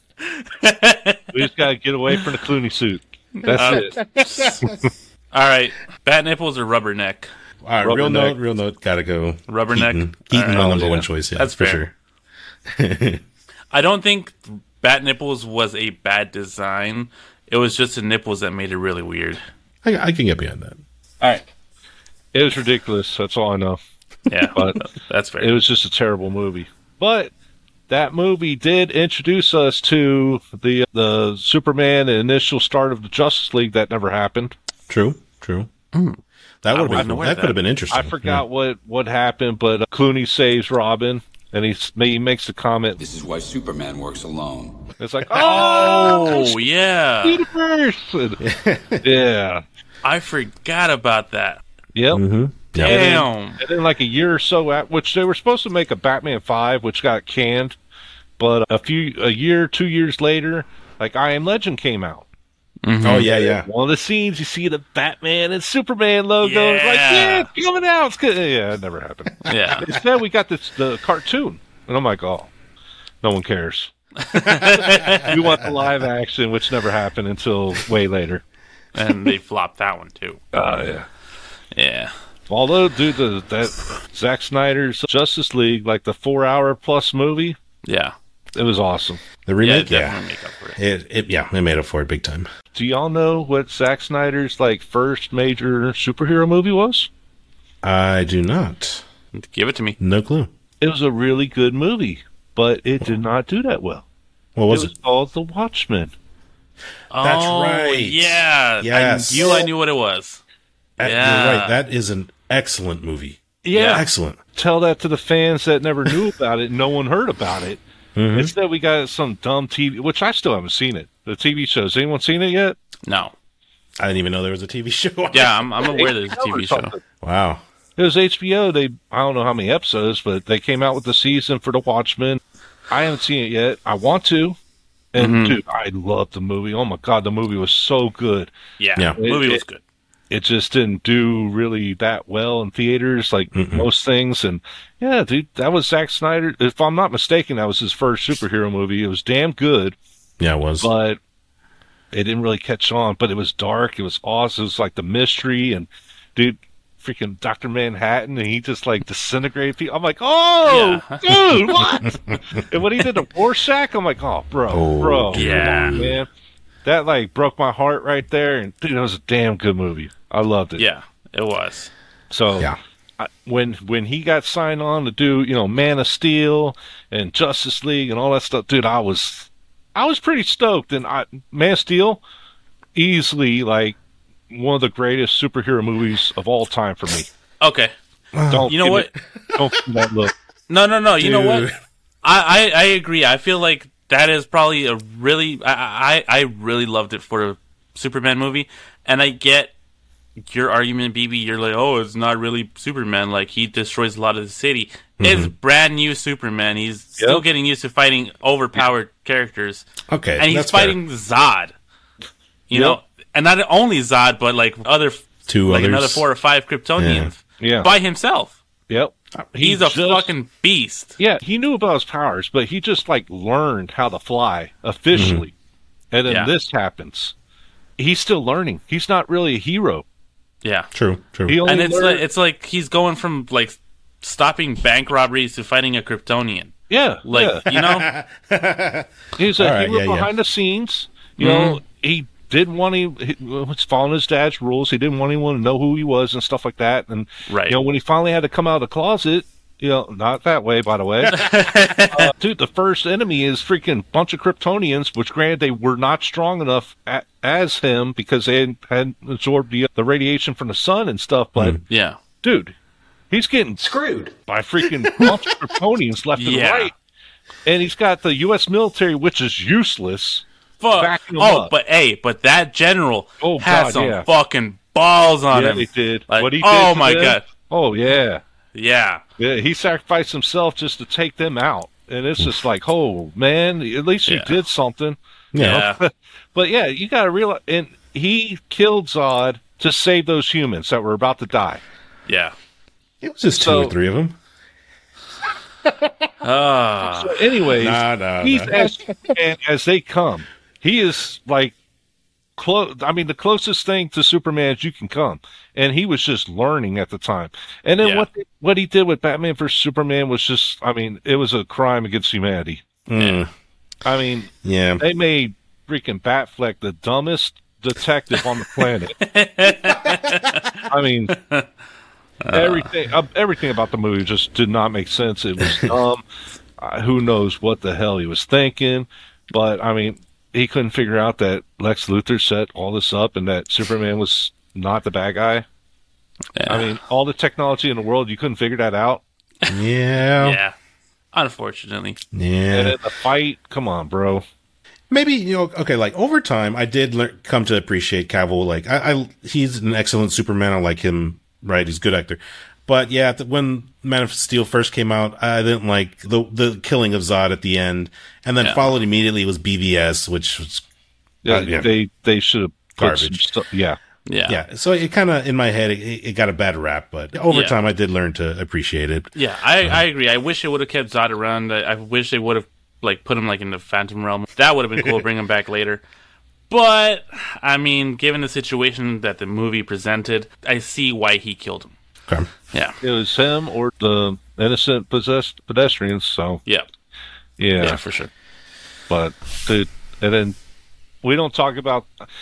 We just gotta get away from the Clooney suit. That's Uh, it. All right, bat nipples or rubberneck? All right, Rubberneck. real note, real note. Gotta go. Rubberneck? Keaton, Keaton All my right. number Yeah. one choice. Yeah, That's for fair. sure. I don't think bat nipples was a bad design. It was just the nipples that made it really weird. I, I can get behind that. All right. It was ridiculous. That's all I know. Yeah, But that's fair. it was just a terrible movie. But that movie did introduce us to the the Superman and initial start of the Justice League that never happened. True, true. That would have wasn't been aware that of could have that. been interesting. I forgot what, what happened, but uh, Clooney saves Robin, and he's, he makes the comment. This is why Superman works alone. It's like, oh, oh, yeah. universe! And- yeah. I forgot about that. Yep. Mm-hmm. Damn. And then, like a year or so, at which they were supposed to make a Batman Five, which got canned, but a few, a year, two years later, like I Am Legend came out. Oh yeah, yeah. One of the scenes, you see the Batman and Superman logo. It's like, Yeah. yeah, it's coming out. It's good. Yeah, it never happened. Yeah. Instead, we got this the cartoon, and I'm like, oh, no one cares. We want the live action, which never happened until way later. And they flopped that one, too. Oh yeah. Yeah. Although, dude, the, that Zack Snyder's Justice League, like the four-hour plus movie, Yeah. it was awesome. The Yeah, remake, yeah. definitely make up for it. It, it, yeah, it made up for it big time. Do y'all know what Zack Snyder's like first major superhero movie was? I do not. Give it to me. No clue. It was a really good movie, but it did not do that well. What was it it? was called The Watchmen. That's oh, right. Yeah. Yes. I knew I knew what it was. That- Yeah. You're right. That is an excellent movie. Yeah. Excellent. Tell that to the fans that never knew about it. No one heard about it. Mm-hmm. Instead, we got some dumb T V, which I still haven't seen it. The T V shows. Anyone seen it yet? No. I didn't even know there was a T V show. Yeah, I'm, I'm aware there's a T V show. Wow. It was H B O. They I don't know how many episodes, but they came out with the season for The Watchmen. I haven't seen it yet. I want to. And Mhm. dude, I love the movie. Oh my god, the movie was so good. Yeah. Yeah. The movie It- was it- good. It just didn't do really that well in theaters, like Mm-mm. most things. And yeah, dude, that was Zack Snyder. If I'm not mistaken, that was his first superhero movie. It was damn good, Yeah, it was. but it didn't really catch on. But it was dark. It was awesome. It was like the mystery and dude, freaking Doctor Manhattan, and he just like disintegrated people. I'm like, oh, dude, what? And when he did the Rorschach, I'm like, oh, bro, Oh, bro, come yeah. on, man. That like broke my heart right there. And dude, it was a damn good movie. I loved it. Yeah, it was. So Yeah. I, when when he got signed on to do, you know, Man of Steel and Justice League and all that stuff, dude, I was I was pretty stoked. And I, Man of Steel, easily like one of the greatest superhero movies of all time for me. Okay. Don't You know give what? me- don't give me that look. No, no, no. You know what? Dude. I, I, I agree. I feel like that is probably a really. I, I, I really loved it for a Superman movie, and I get your argument, B B. You're like, oh, it's not really Superman. Like he destroys a lot of the city. It's brand new Superman. He's still Yep. getting used to fighting overpowered characters, Okay. and he's that's fair. fighting Zod. You Yep. know, and not only Zod, but like other Two like others. another four or five Kryptonians Yeah. Yeah. by himself. Yep. He He's a just- fucking beast. Yeah, he knew about his powers, but he just like learned how to fly officially. And then Yeah. this happens. He's still learning. He's not really a hero. Yeah. True, true. He only And it's learned- like, it's like he's going from like stopping bank robberies to fighting a Kryptonian. yeah, Like, yeah. you know? He's a All right, hero yeah, yeah. behind the scenes. You know, he didn't want any. He was following his dad's rules. He didn't want anyone to know who he was and stuff like that. And Right. you know, when he finally had to come out of the closet, you know, not that way, by the way. uh, dude, the first enemy is freaking bunch of Kryptonians, which granted they were not strong enough a as him because they had, had absorbed the, the radiation from the sun and stuff. But Yeah. dude, he's getting screwed by freaking bunch of Kryptonians left Yeah. and right. And he's got the U S military, which is useless. Fuck. Backing him Oh, up. but hey, but that general Oh, has God, some yeah. fucking balls on Yeah, him. they did. Like, What he oh did to my them? god. Oh, yeah. Yeah. Yeah, he sacrificed himself just to take them out. And it's just like, oh, man, at least you Yeah. did something. Yeah. But yeah, you got to realize, and he killed Zod to save those humans that were about to die. Yeah. It was just two So- or three of them. Ah. So anyways, Nah, nah, he's nah. as and as they come. He is like close. I mean, the closest thing to Superman as you can come, and he was just learning at the time. And then Yeah. what what he did with Batman versus Superman was just, I mean, it was a crime against humanity. Mm, I mean, yeah. they made freaking Batfleck the dumbest detective on the planet. I mean, everything uh, everything about the movie just did not make sense. It was dumb. Uh, who knows what the hell he was thinking? But I mean, he couldn't figure out that Lex Luthor set all this up and that Superman was not the bad guy. Yeah. I mean, all the technology in the world, you couldn't figure that out. Yeah. Yeah. Unfortunately. Yeah. And then the fight, come on, bro. Maybe, you know, okay, like over time, I did lear- come to appreciate Cavill. Like, I, I, he's an excellent Superman. I like him, right? He's a good actor. But yeah, th- when Man of Steel first came out, I didn't like the the killing of Zod at the end, and then Yeah. followed immediately was B V S, which was Yeah, Uh, yeah. they they should have put some Garbage. stuff- yeah. Yeah. yeah. So it kind of in my head, it, it got a bad rap. But over Yeah. time, I did learn to appreciate it. Yeah, I, I agree. I wish they would have kept Zod around. I, I wish they would have like put him like in the Phantom Realm. That would have been cool. Bring him back later. But I mean, given the situation that the movie presented, I see why he killed him. Okay. Yeah, It was him or the innocent possessed pedestrians. So yeah, yeah, yeah, for sure. but the and then we don't talk about.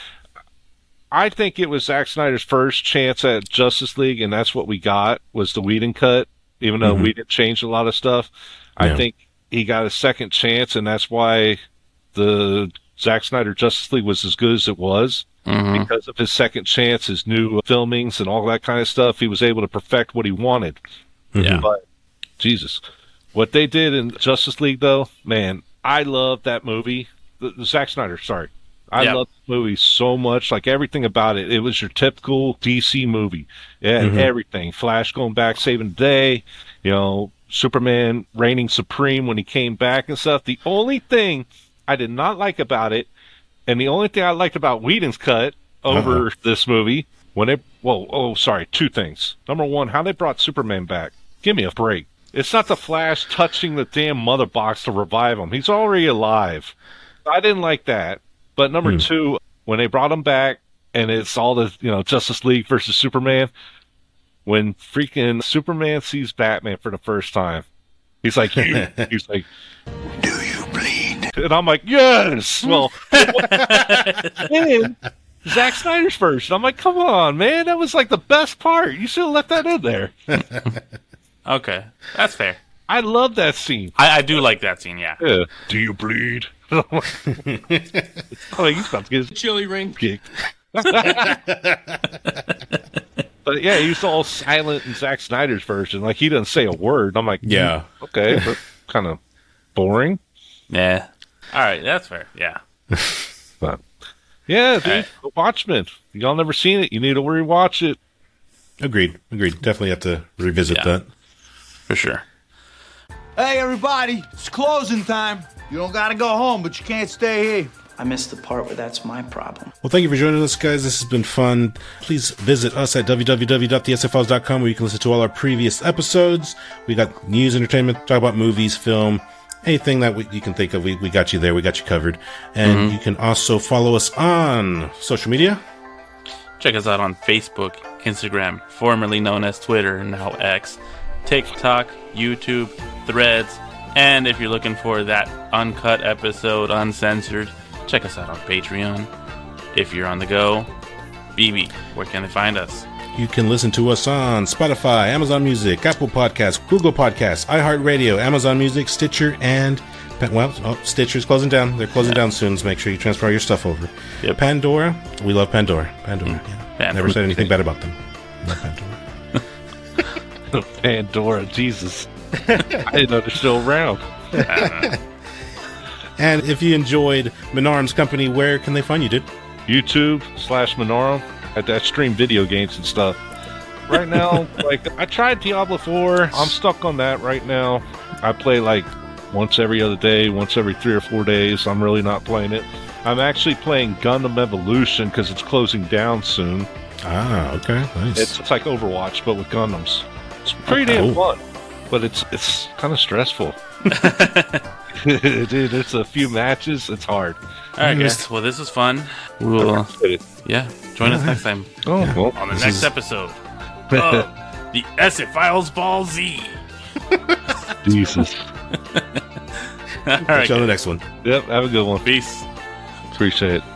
I think it was Zack Snyder's first chance at Justice League, and that's what we got was the Whedon cut. Even though Mhm. we didn't change a lot of stuff, I Yeah. think he got a second chance, and that's why the Zack Snyder Justice League was as good as it was. hmm Because of his second chance, his new filmings and all that kind of stuff, he was able to perfect what he wanted. Yeah, But Jesus, what they did in Justice League, though, man, I love that movie. The, the Zack Snyder, sorry, I Yeah. love the movie so much. Like everything about it, it was your typical D C movie. Yeah, Mhm. everything. Flash going back, saving the day. You know, Superman reigning supreme when he came back and stuff. The only thing I did not like about it, and the only thing I liked about Whedon's cut over Uh-oh. this movie, when it, whoa, oh, sorry, two things. Number one, how they brought Superman back. Give me a break. It's not the Flash touching the damn mother box to revive him. He's already alive. I didn't like that. But number Hmm. two, when they brought him back, and it's all the, you know, Justice League versus Superman, when freaking Superman sees Batman for the first time, he's like, you, he's like, do you bleed? And I'm like, yes. Well, and Zack Snyder's first. I'm like, come on, man, that was like the best part. You should have left that in there. okay, that's fair. I love that scene. I, I do like that scene. Yeah, Yeah. Do you bleed? oh, he's about to get his chili ring kicked. But yeah, he's all silent in Zack Snyder's version. Like, he doesn't say a word. I'm like, Yeah. "Hmm, okay, but kind of boring. yeah. All right, that's fair. Yeah, But yeah, dude, Alright. Watchmen. Y'all never seen it. You need to rewatch it. Agreed. Agreed. Definitely have to revisit Yeah. that. for sure. Hey, everybody, it's closing time. You don't gotta go home, but you can't stay here. I missed the part where that's my problem. Well, thank you for joining us, guys. This has been fun. Please visit us at w w w dot the s f files dot com where you can listen to all our previous episodes. We got news, entertainment, talk about movies, film, anything that we, you can think of. We, we got you there. We got you covered. And mm-hmm. you can also follow us on social media. Check us out on Facebook, Instagram, formerly known as Twitter, now X, TikTok, YouTube, Threads, and if you're looking for that uncut episode, uncensored, check us out on Patreon. If you're on the go, B B, where can they find us? You can listen to us on Spotify, Amazon Music, Apple Podcasts, Google Podcasts, iHeartRadio, Amazon Music, Stitcher, and... Well, oh, Stitcher's closing down. They're closing yeah. down soon, so make sure you transfer all your stuff over. Yep. Pandora. We love Pandora. Pandora, mm. yeah. Pandora. Never said anything bad about them. Love Pandora. Pandora, Jesus. I didn't know they're still around. And if you enjoyed Menarm's company, where can they find you, dude? YouTube slash Menarm. At that stream video games and stuff. Right now, like, I tried Diablo four. I'm stuck on that right now. I play, like, once every other day, once every three or four days. I'm really not playing it. I'm actually playing Gundam Evolution because it's closing down soon. Ah, okay, nice. It's, it's like Overwatch, but with Gundams. It's pretty oh. damn fun, but it's it's kind of stressful. Dude, it's a few matches. It's hard. All right, guys. Well, this was fun. We will, yeah, join us next time. Oh, yeah. well, on the next is... episode of the S F Files Ball Z. Jesus. All right, on the next one. Yep, have a good one. Peace. Appreciate it.